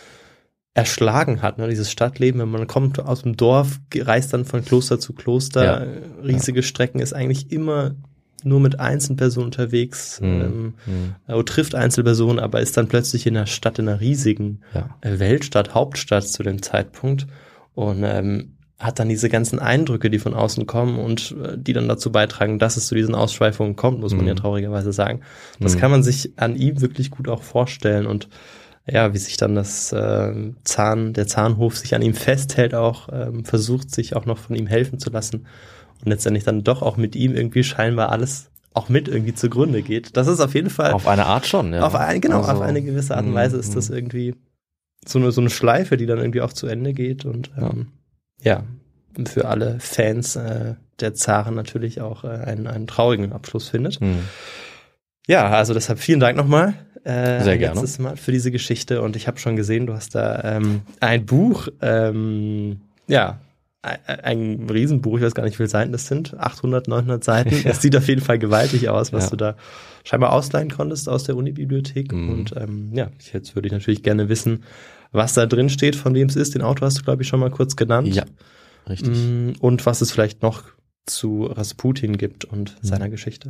S4: erschlagen hat, ne, dieses Stadtleben, wenn man kommt aus dem Dorf, reist dann von Kloster zu Kloster,
S5: Ja.
S4: äh, riesige Strecken, ist eigentlich immer nur mit Einzelpersonen unterwegs,
S5: Mhm.
S4: ähm,
S5: Mhm.
S4: äh, trifft Einzelpersonen, aber ist dann plötzlich in der Stadt, in einer riesigen
S5: Ja.
S4: äh, Weltstadt, Hauptstadt zu dem Zeitpunkt und ähm, hat dann diese ganzen Eindrücke, die von außen kommen und äh, die dann dazu beitragen, dass es zu diesen Ausschweifungen kommt, muss man
S5: Mhm.
S4: ja traurigerweise sagen. Das
S5: Mhm.
S4: kann man sich an ihm wirklich gut auch vorstellen und ja, wie sich dann das äh, Zahn, der Zahnhof sich an ihm festhält, auch ähm, versucht, sich auch noch von ihm helfen zu lassen und letztendlich dann doch auch mit ihm irgendwie scheinbar alles auch mit irgendwie zugrunde geht. Das ist auf jeden Fall
S5: Auf eine Art schon, ja.
S4: auf ein, genau,
S5: Also,
S4: auf eine gewisse Art und
S5: mm,
S4: Weise ist das
S5: mm.
S4: irgendwie so eine, so eine Schleife, die dann irgendwie auch zu Ende geht und ähm, ja, für alle Fans äh, der Zaren natürlich auch äh, einen, einen traurigen Abschluss findet.
S5: Mhm.
S4: Ja, also deshalb vielen Dank nochmal. Äh,
S5: Sehr gerne.
S4: Letztes Mal für diese Geschichte und ich habe schon gesehen, du hast da ähm, ein Buch, ähm, ja, ein, ein Riesenbuch, ich weiß gar nicht, wie viele Seiten das sind, achthundert, neunhundert Seiten.
S5: Ja.
S4: Es sieht auf jeden Fall gewaltig aus, was
S5: Ja.
S4: du da scheinbar ausleihen konntest aus der Uni-Bibliothek.
S5: Mhm.
S4: Und ähm, ja, jetzt würde ich natürlich gerne wissen, was da drin steht, von wem es ist. Den Autor hast du, glaube ich, schon mal kurz genannt.
S5: Ja, richtig.
S4: Mm, Und was es vielleicht noch zu Rasputin gibt und seiner Geschichte.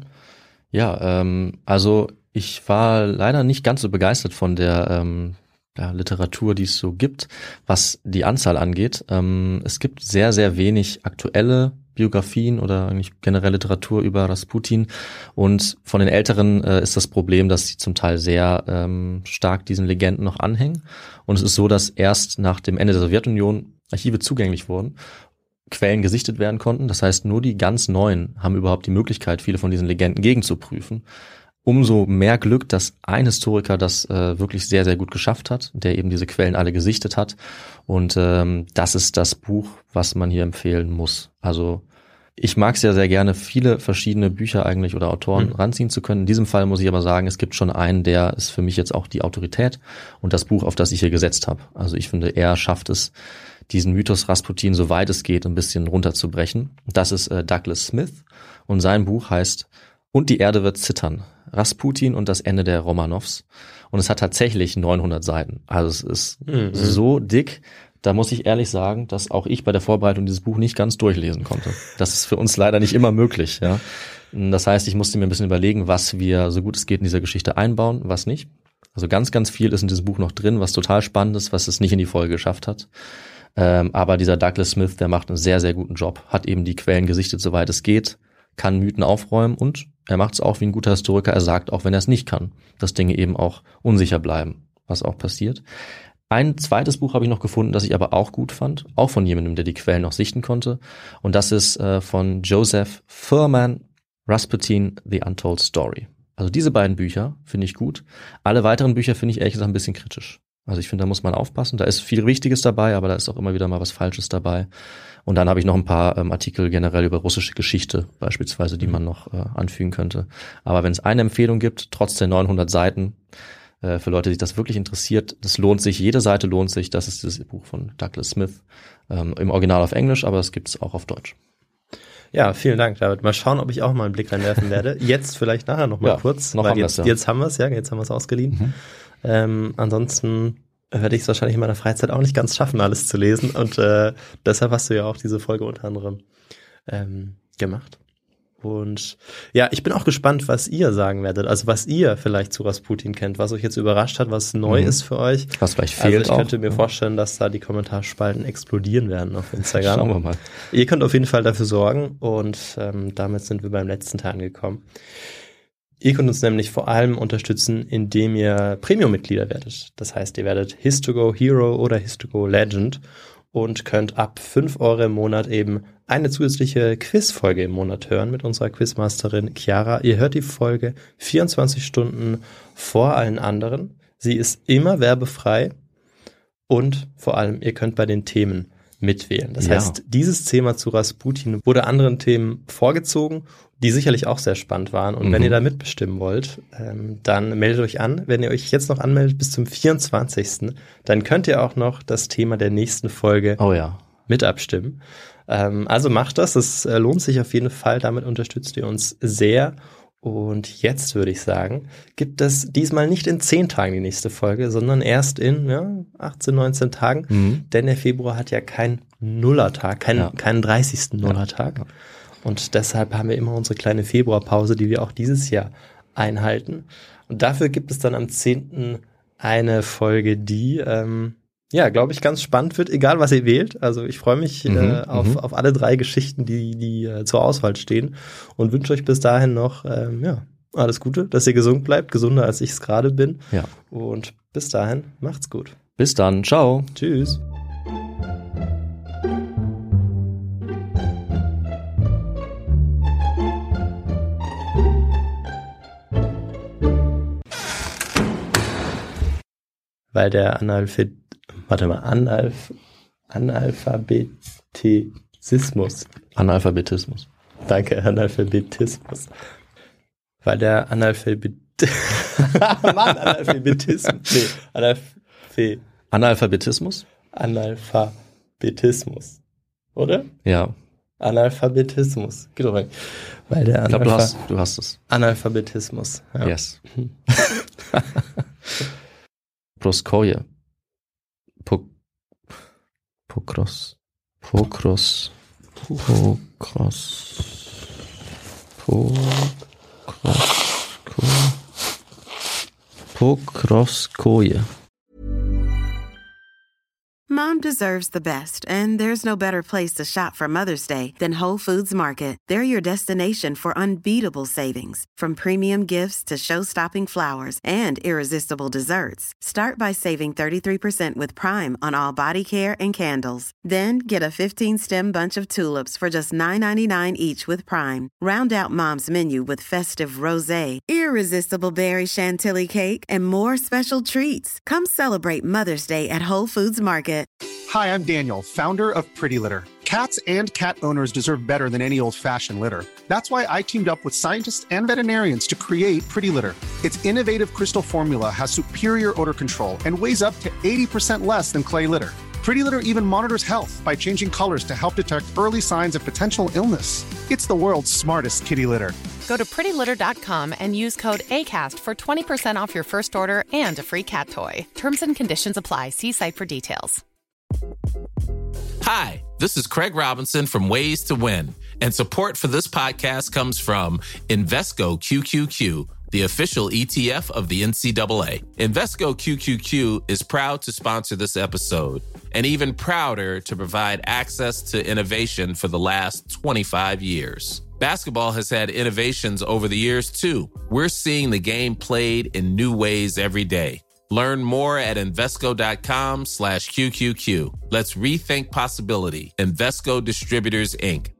S5: Ja, ähm, also ich war leider nicht ganz so begeistert von der ähm, ja, Literatur, die es so gibt, was die Anzahl angeht. Ähm, es gibt sehr, sehr wenig aktuelle Biografien oder eigentlich generell Literatur über Rasputin und von den Älteren äh, ist das Problem, dass sie zum Teil sehr ähm, stark diesen Legenden noch anhängen und es ist so, dass erst nach dem Ende der Sowjetunion Archive zugänglich wurden, Quellen gesichtet werden konnten. Das heißt, nur die ganz Neuen haben überhaupt die Möglichkeit, viele von diesen Legenden gegenzuprüfen. Umso mehr Glück, dass ein Historiker das äh, wirklich sehr, sehr gut geschafft hat, der eben diese Quellen alle gesichtet hat. Und ähm, das ist das Buch, was man hier empfehlen muss. Also ich mag es ja sehr gerne, viele verschiedene Bücher eigentlich oder Autoren
S4: Mhm.
S5: ranziehen zu können. In diesem Fall muss ich aber sagen, es gibt schon einen, der ist für mich jetzt auch die Autorität und das Buch, auf das ich hier gesetzt habe. Also ich finde, er schafft es, diesen Mythos Rasputin, so weit es geht, ein bisschen runterzubrechen. Das ist äh, Douglas Smith und sein Buch heißt Und die Erde wird zittern. Rasputin und das Ende der Romanows. Und es hat tatsächlich neunhundert Seiten. Also es ist
S4: Mhm.
S5: so dick, da muss ich ehrlich sagen, dass auch ich bei der Vorbereitung dieses Buch nicht ganz durchlesen konnte. Das ist für uns leider nicht immer möglich. Ja. Das heißt, ich musste mir ein bisschen überlegen, was wir so gut es geht in dieser Geschichte einbauen, was nicht. Also ganz, ganz viel ist in diesem Buch noch drin, was total spannend ist, was es nicht in die Folge geschafft hat. Ähm, aber dieser Douglas Smith, der macht einen sehr, sehr guten Job, hat eben die Quellen gesichtet, soweit es geht, kann Mythen aufräumen und er macht es auch wie ein guter Historiker. Er sagt auch, wenn er es nicht kann, dass Dinge eben auch unsicher bleiben, was auch passiert. Ein zweites Buch habe ich noch gefunden, das ich aber auch gut fand, auch von jemandem, der die Quellen noch sichten konnte. Und das ist äh, von Joseph Furman, Rasputin, The Untold Story. Also diese beiden Bücher finde ich gut. Alle weiteren Bücher finde ich ehrlich gesagt ein bisschen kritisch. Also ich finde, da muss man aufpassen. Da ist viel Richtiges dabei, aber da ist auch immer wieder mal was Falsches dabei. Und dann habe ich noch ein paar ähm, Artikel generell über russische Geschichte beispielsweise, die man noch äh, anfügen könnte. Aber wenn es eine Empfehlung gibt, trotz der neunhundert Seiten, äh, für Leute, die sich das wirklich interessiert, das lohnt sich, jede Seite lohnt sich. Das ist dieses Buch von Douglas Smith, ähm, im Original auf Englisch, aber es gibt es auch auf Deutsch.
S4: Ja, vielen Dank, David. Mal schauen, ob ich auch mal einen Blick reinwerfen werde. Jetzt vielleicht nachher noch mal
S5: Ja,
S4: kurz,
S5: noch
S4: weil
S5: haben
S4: jetzt,
S5: wir's, ja.
S4: jetzt haben wir es, ja, jetzt haben wir es ausgeliehen.
S5: Mhm.
S4: Ähm, ansonsten werde ich es wahrscheinlich in meiner Freizeit auch nicht ganz schaffen, alles zu lesen. Und äh, deshalb hast du ja auch diese Folge unter anderem ähm, gemacht. Und ja, ich bin auch gespannt, was ihr sagen werdet. Also was ihr vielleicht zu Rasputin kennt, was euch jetzt überrascht hat, was neu
S5: Mhm.
S4: ist für euch.
S5: Was vielleicht
S4: Also
S5: fehlt
S4: ich
S5: auch.
S4: könnte mir vorstellen, dass da die Kommentarspalten explodieren werden auf Instagram.
S5: Schauen wir mal.
S4: Ihr könnt auf jeden Fall dafür sorgen und ähm, damit sind wir beim letzten Teil angekommen. Ihr könnt uns nämlich vor allem unterstützen, indem ihr Premium-Mitglieder werdet. Das heißt, ihr werdet Histogo Hero oder Histogo Legend und könnt ab fünf Euro im Monat eben eine zusätzliche Quizfolge im Monat hören mit unserer Quizmasterin Chiara. Ihr hört die Folge vierundzwanzig Stunden vor allen anderen. Sie ist immer werbefrei und vor allem, ihr könnt bei den Themen mitwählen. Das ja. heißt, dieses Thema zu Rasputin wurde anderen Themen vorgezogen, die sicherlich auch sehr spannend waren. Und mhm. wenn ihr da mitbestimmen wollt, ähm, dann meldet euch an. Wenn ihr euch jetzt noch anmeldet bis zum vierundzwanzigsten dann könnt ihr auch noch das Thema der nächsten Folge
S5: oh ja.
S4: mit abstimmen. Ähm, also macht das, es äh, lohnt sich auf jeden Fall. Damit unterstützt ihr uns sehr. Und jetzt würde ich sagen, gibt es diesmal nicht in zehn Tagen die nächste Folge, sondern erst in ja, achtzehn, neunzehn Tagen. Mhm. Denn der Februar hat ja keinen Nullertag, keinen, ja. keinen dreißigsten Nullertag. Ja. Und deshalb haben wir immer unsere kleine Februarpause, die wir auch dieses Jahr einhalten. Und dafür gibt es dann am zehnten eine Folge, die, ähm, ja, glaube ich, ganz spannend wird, egal was ihr wählt. Also ich freue mich mhm, äh, auf, auf alle drei Geschichten, die, die äh, zur Auswahl stehen und wünsche euch bis dahin noch, ähm, ja, alles Gute, dass ihr gesund bleibt, gesunder als ich es gerade bin.
S5: Ja.
S4: Und bis dahin, macht's gut.
S5: Bis dann, ciao.
S4: Tschüss. Weil der Analphabet, warte mal, Analf, Analphabetismus.
S5: Analphabetismus.
S4: Danke, Analphabetismus. Weil der Analphabet, Mann, Analphabetismus. Nee, Analphe,
S5: Analphabetismus?
S4: Analphabetismus. Oder?
S5: Ja.
S4: Analphabetismus. Geht doch rein. Weil der
S5: ich glaube, du hast, du hast es.
S4: Analphabetismus. Ja.
S5: Yes. Proskoje. Pok Pokros. Pokros. Pokros. Pokros. Pokroskoje.
S6: Mom deserves the best, and there's no better place to shop for Mother's Day than Whole Foods Market. They're your destination for unbeatable savings, from premium gifts to show-stopping flowers and irresistible desserts. Start by saving thirty-three percent with Prime on all body care and candles. Then get a fifteen-stem bunch of tulips for just nine ninety-nine each with Prime. Round out Mom's menu with festive rosé, irresistible berry chantilly cake, and more special treats. Come celebrate Mother's Day at Whole Foods Market.
S7: Hi, I'm Daniel, founder of Pretty Litter. Cats and cat owners deserve better than any old-fashioned litter. That's why I teamed up with scientists and veterinarians to create Pretty Litter. Its innovative crystal formula has superior odor control and weighs up to eighty percent less than clay litter. Pretty Litter even monitors health by changing colors to help detect early signs of potential illness. It's the world's smartest kitty litter.
S8: Go to pretty litter dot com and use code ACAST for twenty percent off your first order and a free cat toy. Terms and conditions apply. See site for details.
S9: Hi, this is Craig Robinson from Ways to Win, and support for this podcast comes from Invesco Q Q Q, the official E T F of the N C double A. Invesco Q Q Q is proud to sponsor this episode, and even prouder to provide access to innovation for the last twenty-five years. Basketball has had innovations over the years, too. We're seeing the game played in new ways every day. Learn more at Invesco.com slash QQQ. Let's rethink possibility. Invesco Distributors, Incorporated.